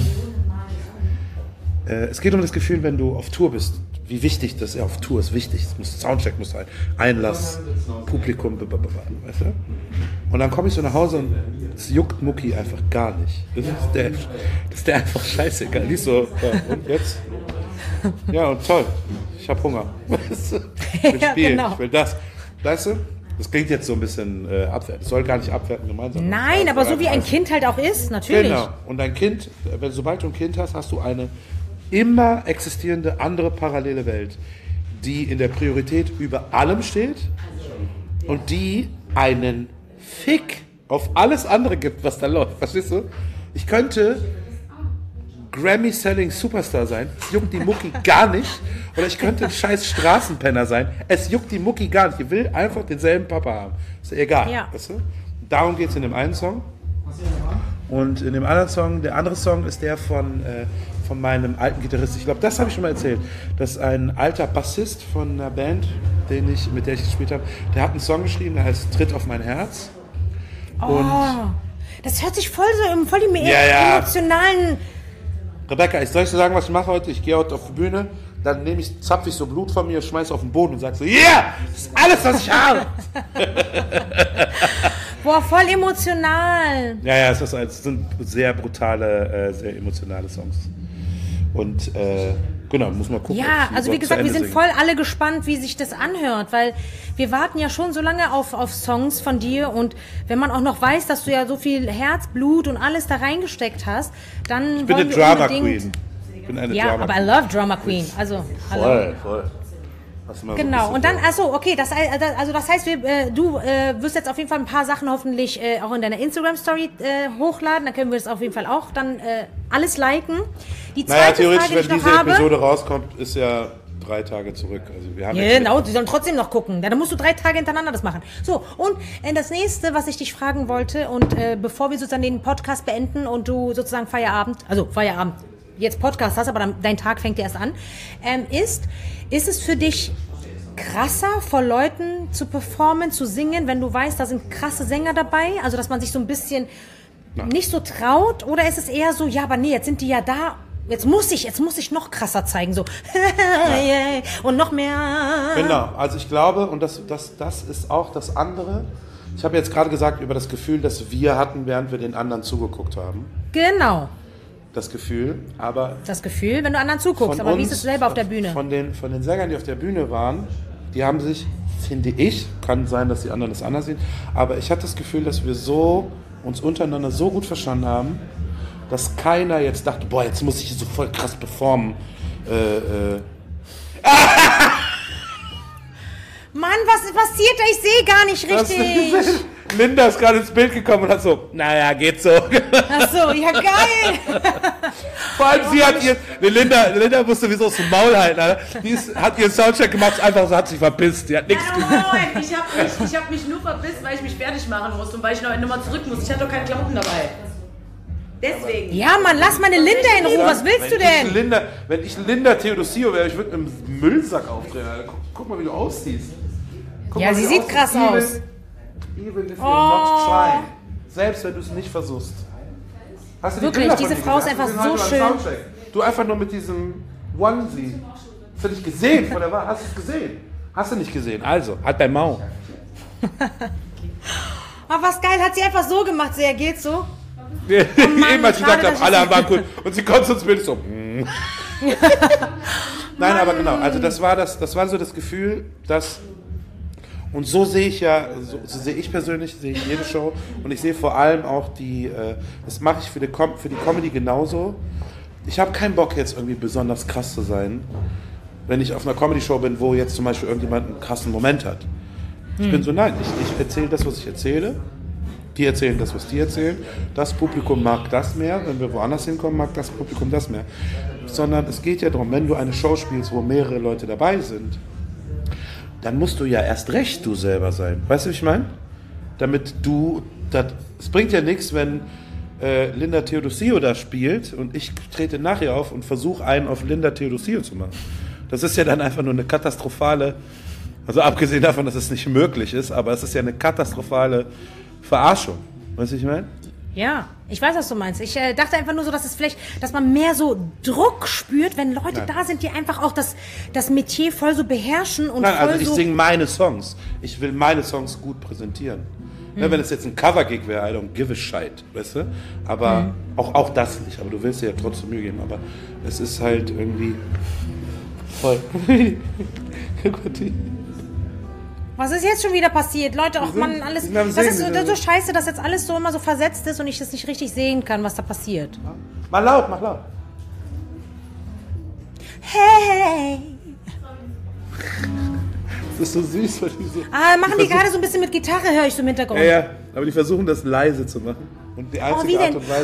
es geht um das Gefühl, wenn du auf Tour bist, wie wichtig das ist. Ja, auf Tour ist wichtig. Soundcheck muss sein. Einlass, Publikum, weißt du? Und dann komme ich so nach Hause und es juckt Mucki einfach gar nicht. Das ist der einfach scheißegal. Nicht so, ja, und jetzt? Ja, und toll. Ich habe Hunger. Weißt du? Ich will spielen, genau. Ich will das. Weißt du? Das klingt jetzt so ein bisschen abwertend. Das soll gar nicht abwerten gemeinsam. Nein, aber so wie ein Kind halt auch ist, natürlich. Genau. Und ein Kind, sobald du ein Kind hast du eine immer existierende andere parallele Welt, die in der Priorität über allem steht und die einen Fick auf alles andere gibt, was da läuft. Verstehst du? Ich könnte Grammy-Selling Superstar sein. Es juckt die Mucki gar nicht. Oder ich könnte ein scheiß Straßenpenner sein. Es juckt die Mucki gar nicht. Ich will einfach denselben Papa haben. Ist egal. Ja. Weißt du? Darum geht es in dem einen Song. Und in dem anderen Song, der andere Song ist der von meinem alten Gitarrist. Ich glaube, das habe ich schon mal erzählt. Das ist ein alter Bassist von einer Band, mit der ich gespielt habe. Der hat einen Song geschrieben, der heißt Tritt auf mein Herz. Und das hört sich voll die Ja. emotionalen... Rebecca, soll ich dir sagen, was ich mache heute? Ich gehe heute auf die Bühne, dann zapfe ich so Blut von mir, schmeiße auf den Boden und sage so, yeah, das ist alles, was ich habe. Boah, voll emotional. Ja, es sind sehr brutale, sehr emotionale Songs. Und genau, muss man gucken. Ja, ob ich also wie überhaupt gesagt, zu wir Ende sind singe. voll alle gespannt, wie sich das anhört, weil wir warten ja schon so lange auf Songs von dir und wenn man auch noch weiß, dass du ja so viel Herzblut und alles da reingesteckt hast, dann Ich bin wollen eine wir Drama unbedingt... Queen. Ich bin eine Ja, Drama aber I Queen. love Drama Queen. Also, hallo. Voll. Hast du mal so ein Genau, bisschen und dann, so- achso, okay, das heißt, du wirst jetzt auf jeden Fall ein paar Sachen hoffentlich auch in deiner Instagram-Story hochladen, dann können wir das auf jeden Fall auch dann alles liken. Die Naja, zweite theoretisch, Frage, die ich wenn noch diese habe... Episode rauskommt, ist ja 3 Tage zurück. Also wir haben Genau, die sollen trotzdem noch gucken. Ja, dann musst du 3 Tage hintereinander das machen. So, und das nächste, was ich dich fragen wollte, und bevor wir sozusagen den Podcast beenden und du sozusagen Feierabend, jetzt Podcast hast, aber dein Tag fängt ja erst an, ist es für dich krasser, vor Leuten zu performen, zu singen, wenn du weißt, da sind krasse Sänger dabei? Also, dass man sich so ein bisschen nicht so traut? Oder ist es eher so, ja, aber nee, jetzt sind die ja da, jetzt muss ich noch krasser zeigen, so und noch mehr. Genau, also ich glaube, und das ist auch das andere. Ich habe jetzt gerade gesagt über das Gefühl, das wir hatten, während wir den anderen zugeguckt haben. Genau, Das Gefühl, aber das Gefühl, wenn du anderen zuguckst. von Aber wie uns, ist es selber auf der Bühne? Von den Sängern, die auf der Bühne waren, die haben sich, finde ich, kann sein, dass die anderen das anders sehen, aber ich hatte das Gefühl, dass wir uns untereinander so gut verstanden haben, dass keiner jetzt dachte, boah, jetzt muss ich so voll krass performen. Mann, was passiert da? Ich sehe gar nicht Hast du richtig. gesehen? Linda ist gerade ins Bild gekommen und hat so, naja, geht so. Ach so, ja geil. Vor allem sie hat Linda musste sowieso aus dem Maul halten, Alter. Hat ihren Soundcheck gemacht, einfach so, hat sich verpisst. Die hat nichts gesagt. Nein, ich hab mich nur verpisst, weil ich mich fertig machen musste und weil ich noch nochmal zurück muss. Ich hatte doch keine Klamotten dabei. Deswegen. Ja, Mann, lass meine Linda in Ruhe. Was willst du denn? Wenn ich Linda Theodosio wäre, ich würde mit einem Müllsack aufdrehen. Alter. Guck mal, wie du aussiehst. Guck Ja, mal, sie wie du sieht aussiehst. krass aus. Even if you're not trying. Selbst wenn du es nicht versuchst. Hast du die Wirklich, Bilder diese von ihr Frau ist gesehen? einfach Hast du so den heute beim schön. Soundcheck? Du einfach nur mit diesem Onesie. Das hätte ich gesehen von der Wahl. Hast du es gesehen? Hast du nicht gesehen? Also, halt dein Maul. Aber was geil, hat sie einfach so gemacht. Sehr geht so. Eben als ich schade, gesagt dass habe, ich alle waren cool. Und sie konnte uns Bild so. Nein, aber genau. Also das war so das Gefühl, dass. Und so sehe ich so sehe ich persönlich, sehe ich jede Show. Und ich sehe vor allem auch das mache ich für die Comedy genauso. Ich habe keinen Bock jetzt irgendwie besonders krass zu sein, wenn ich auf einer Comedy-Show bin, wo jetzt zum Beispiel irgendjemand einen krassen Moment hat. Ich bin so, nein, ich erzähle das, was ich erzähle. Die erzählen das, was die erzählen. Das Publikum mag das mehr. Wenn wir woanders hinkommen, mag das Publikum das mehr. Sondern es geht ja darum, wenn du eine Show spielst, wo mehrere Leute dabei sind, dann musst du ja erst recht du selber sein. Weißt du, wie ich meine? Es bringt ja nichts, wenn Linda Theodosio da spielt und ich trete nachher auf und versuche einen auf Linda Theodosio zu machen. Das ist ja dann einfach nur eine katastrophale, also abgesehen davon, dass es nicht möglich ist, aber es ist ja eine katastrophale Verarschung. Weißt du, wie ich meine? Ja, ich weiß, was du meinst. Ich dachte einfach nur so, dass man mehr so Druck spürt, wenn Leute da sind, die einfach auch das Metier voll so beherrschen und Nein, voll also ich so... singe meine Songs. Ich will meine Songs gut präsentieren. Ne, wenn es jetzt ein Cover-Gig wäre, I don't give a shit, weißt du? Aber auch das nicht. Aber du willst dir ja trotzdem Mühe geben. Aber es ist halt irgendwie voll... Was ist jetzt schon wieder passiert? Leute, auch man, alles... wir haben Das ist sehen, so scheiße, dass jetzt alles so immer so versetzt ist und ich das nicht richtig sehen kann, was da passiert. Mach laut. Hey! Das ist so süß, weil die so... Machen die gerade so ein bisschen mit Gitarre, höre ich so im Hintergrund. Ja, aber die versuchen das leise zu machen. Und die einzige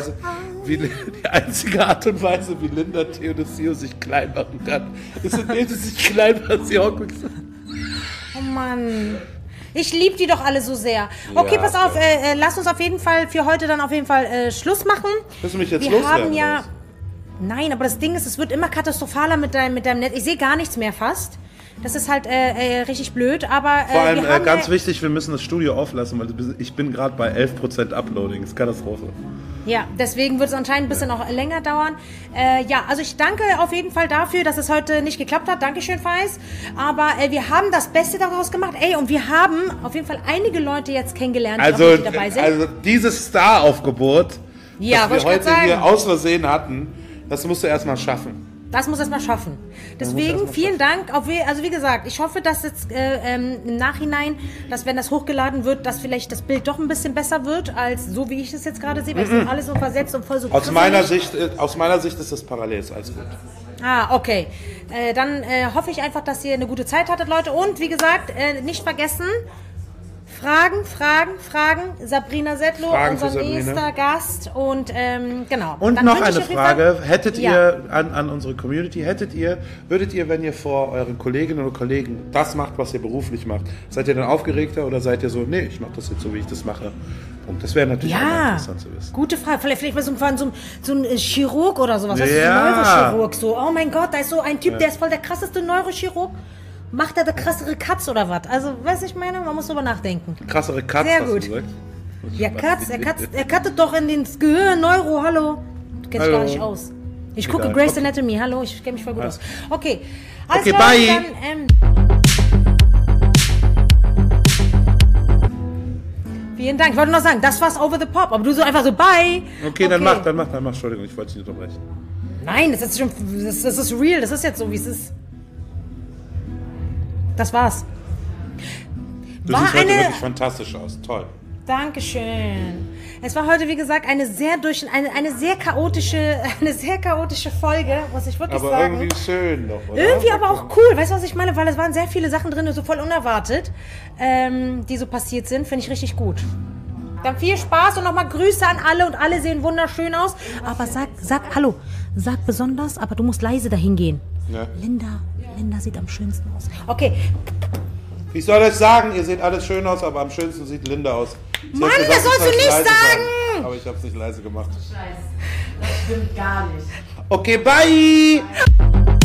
Art und Weise, wie Linda Theodosio sich klein machen kann, ist, indem sie sich klein macht, sie hockt. Oh Mann. Ich liebe die doch alle so sehr. Okay, Ja, pass auf, lass uns auf jeden Fall für heute dann auf jeden Fall Schluss machen. Willst du mich jetzt Wir loswerden, haben ja... oder was? Nein, aber das Ding ist, es wird immer katastrophaler mit deinem Netz. Ich sehe gar nichts mehr fast. Das ist halt richtig blöd, aber Vor allem wir haben ganz wichtig, wir müssen das Studio auflassen, weil ich bin gerade bei 11% Uploading. Das ist Katastrophe. Ja, deswegen wird es anscheinend ein bisschen noch länger dauern. Ja, also ich danke auf jeden Fall dafür, dass es heute nicht geklappt hat. Dankeschön, Faiz. Aber wir haben das Beste daraus gemacht. Ey, und wir haben auf jeden Fall einige Leute jetzt kennengelernt, die auch mit dabei sind. Also dieses Star-Aufgebot, Ja, das wir wollte ich heute grad hier sagen. aus Versehen hatten, das musst du erstmal schaffen. Das muss erstmal schaffen. Deswegen vielen Dank. Also wie gesagt, ich hoffe, dass jetzt im Nachhinein, dass wenn das hochgeladen wird, dass vielleicht das Bild doch ein bisschen besser wird, als so wie ich es jetzt gerade sehe, weil es ist alles so versetzt und voll so Aus meiner Sicht ist das parallel, ist alles gut. Ah, okay. Dann hoffe ich einfach, dass ihr eine gute Zeit hattet, Leute. Und wie gesagt, nicht vergessen, Fragen. Sabrina Settlow, unser nächster Gast. Und genau. Und Dann noch wünsche ich eine auf jeden Fall- Frage, hättet Ja. ihr an unsere Community, würdet ihr, wenn ihr vor euren Kolleginnen und Kollegen das macht, was ihr beruflich macht, seid ihr dann aufgeregter oder seid ihr so, nee, ich mache das jetzt so, wie ich das mache? Und das wäre natürlich auch mal Ja, interessant zu wissen. gute Frage. Vielleicht mal so ein Chirurg oder sowas. Weißt du, so Ja. ein Neurochirurg. So, oh mein Gott, da ist so ein Typ, der ist voll der krasseste Neurochirurg. Macht er da krassere Cuts oder was? Also, weißt du, ich meine, man muss drüber nachdenken. Krassere Cuts, Sehr hast gut. du gesagt? Ja, Cuts, er cuttet doch in den Gehirn, Neuro, hallo. Du kennst dich Hallo. gar nicht aus. Ich gucke Egal. Grey's Okay. Anatomy, hallo, ich kenne mich voll gut Alles aus. Okay, alles Okay, klar, bye. Dann, vielen Dank. Ich wollte noch sagen, das war's Over the Pop, aber du so einfach so bye. Okay, dann mach. Entschuldigung, ich wollte dich nicht unterbrechen. Nein, das ist real, das ist jetzt so, wie es ist. Das war's. Du War siehst heute eine- wirklich fantastisch aus. Toll. Dankeschön. Es war heute, wie gesagt, eine sehr chaotische Folge, muss ich wirklich Aber sagen. irgendwie schön doch, oder? Irgendwie aber auch cool, weißt du, was ich meine? Weil es waren sehr viele Sachen drin, so voll unerwartet, die so passiert sind. Finde ich richtig gut. Dann viel Spaß und nochmal Grüße an alle und alle sehen wunderschön aus. Aber sag besonders, aber du musst leise dahin gehen. Ja. Linda sieht am schönsten aus. Okay, Ich soll euch sagen, ihr seht alles schön aus, aber am schönsten sieht Linda aus. Sie Mann, hat gesagt, das sollst ich soll's du nicht leise sagen! Aber ich habe es nicht leise gemacht. Scheiße. Das stimmt gar nicht. Okay, bye!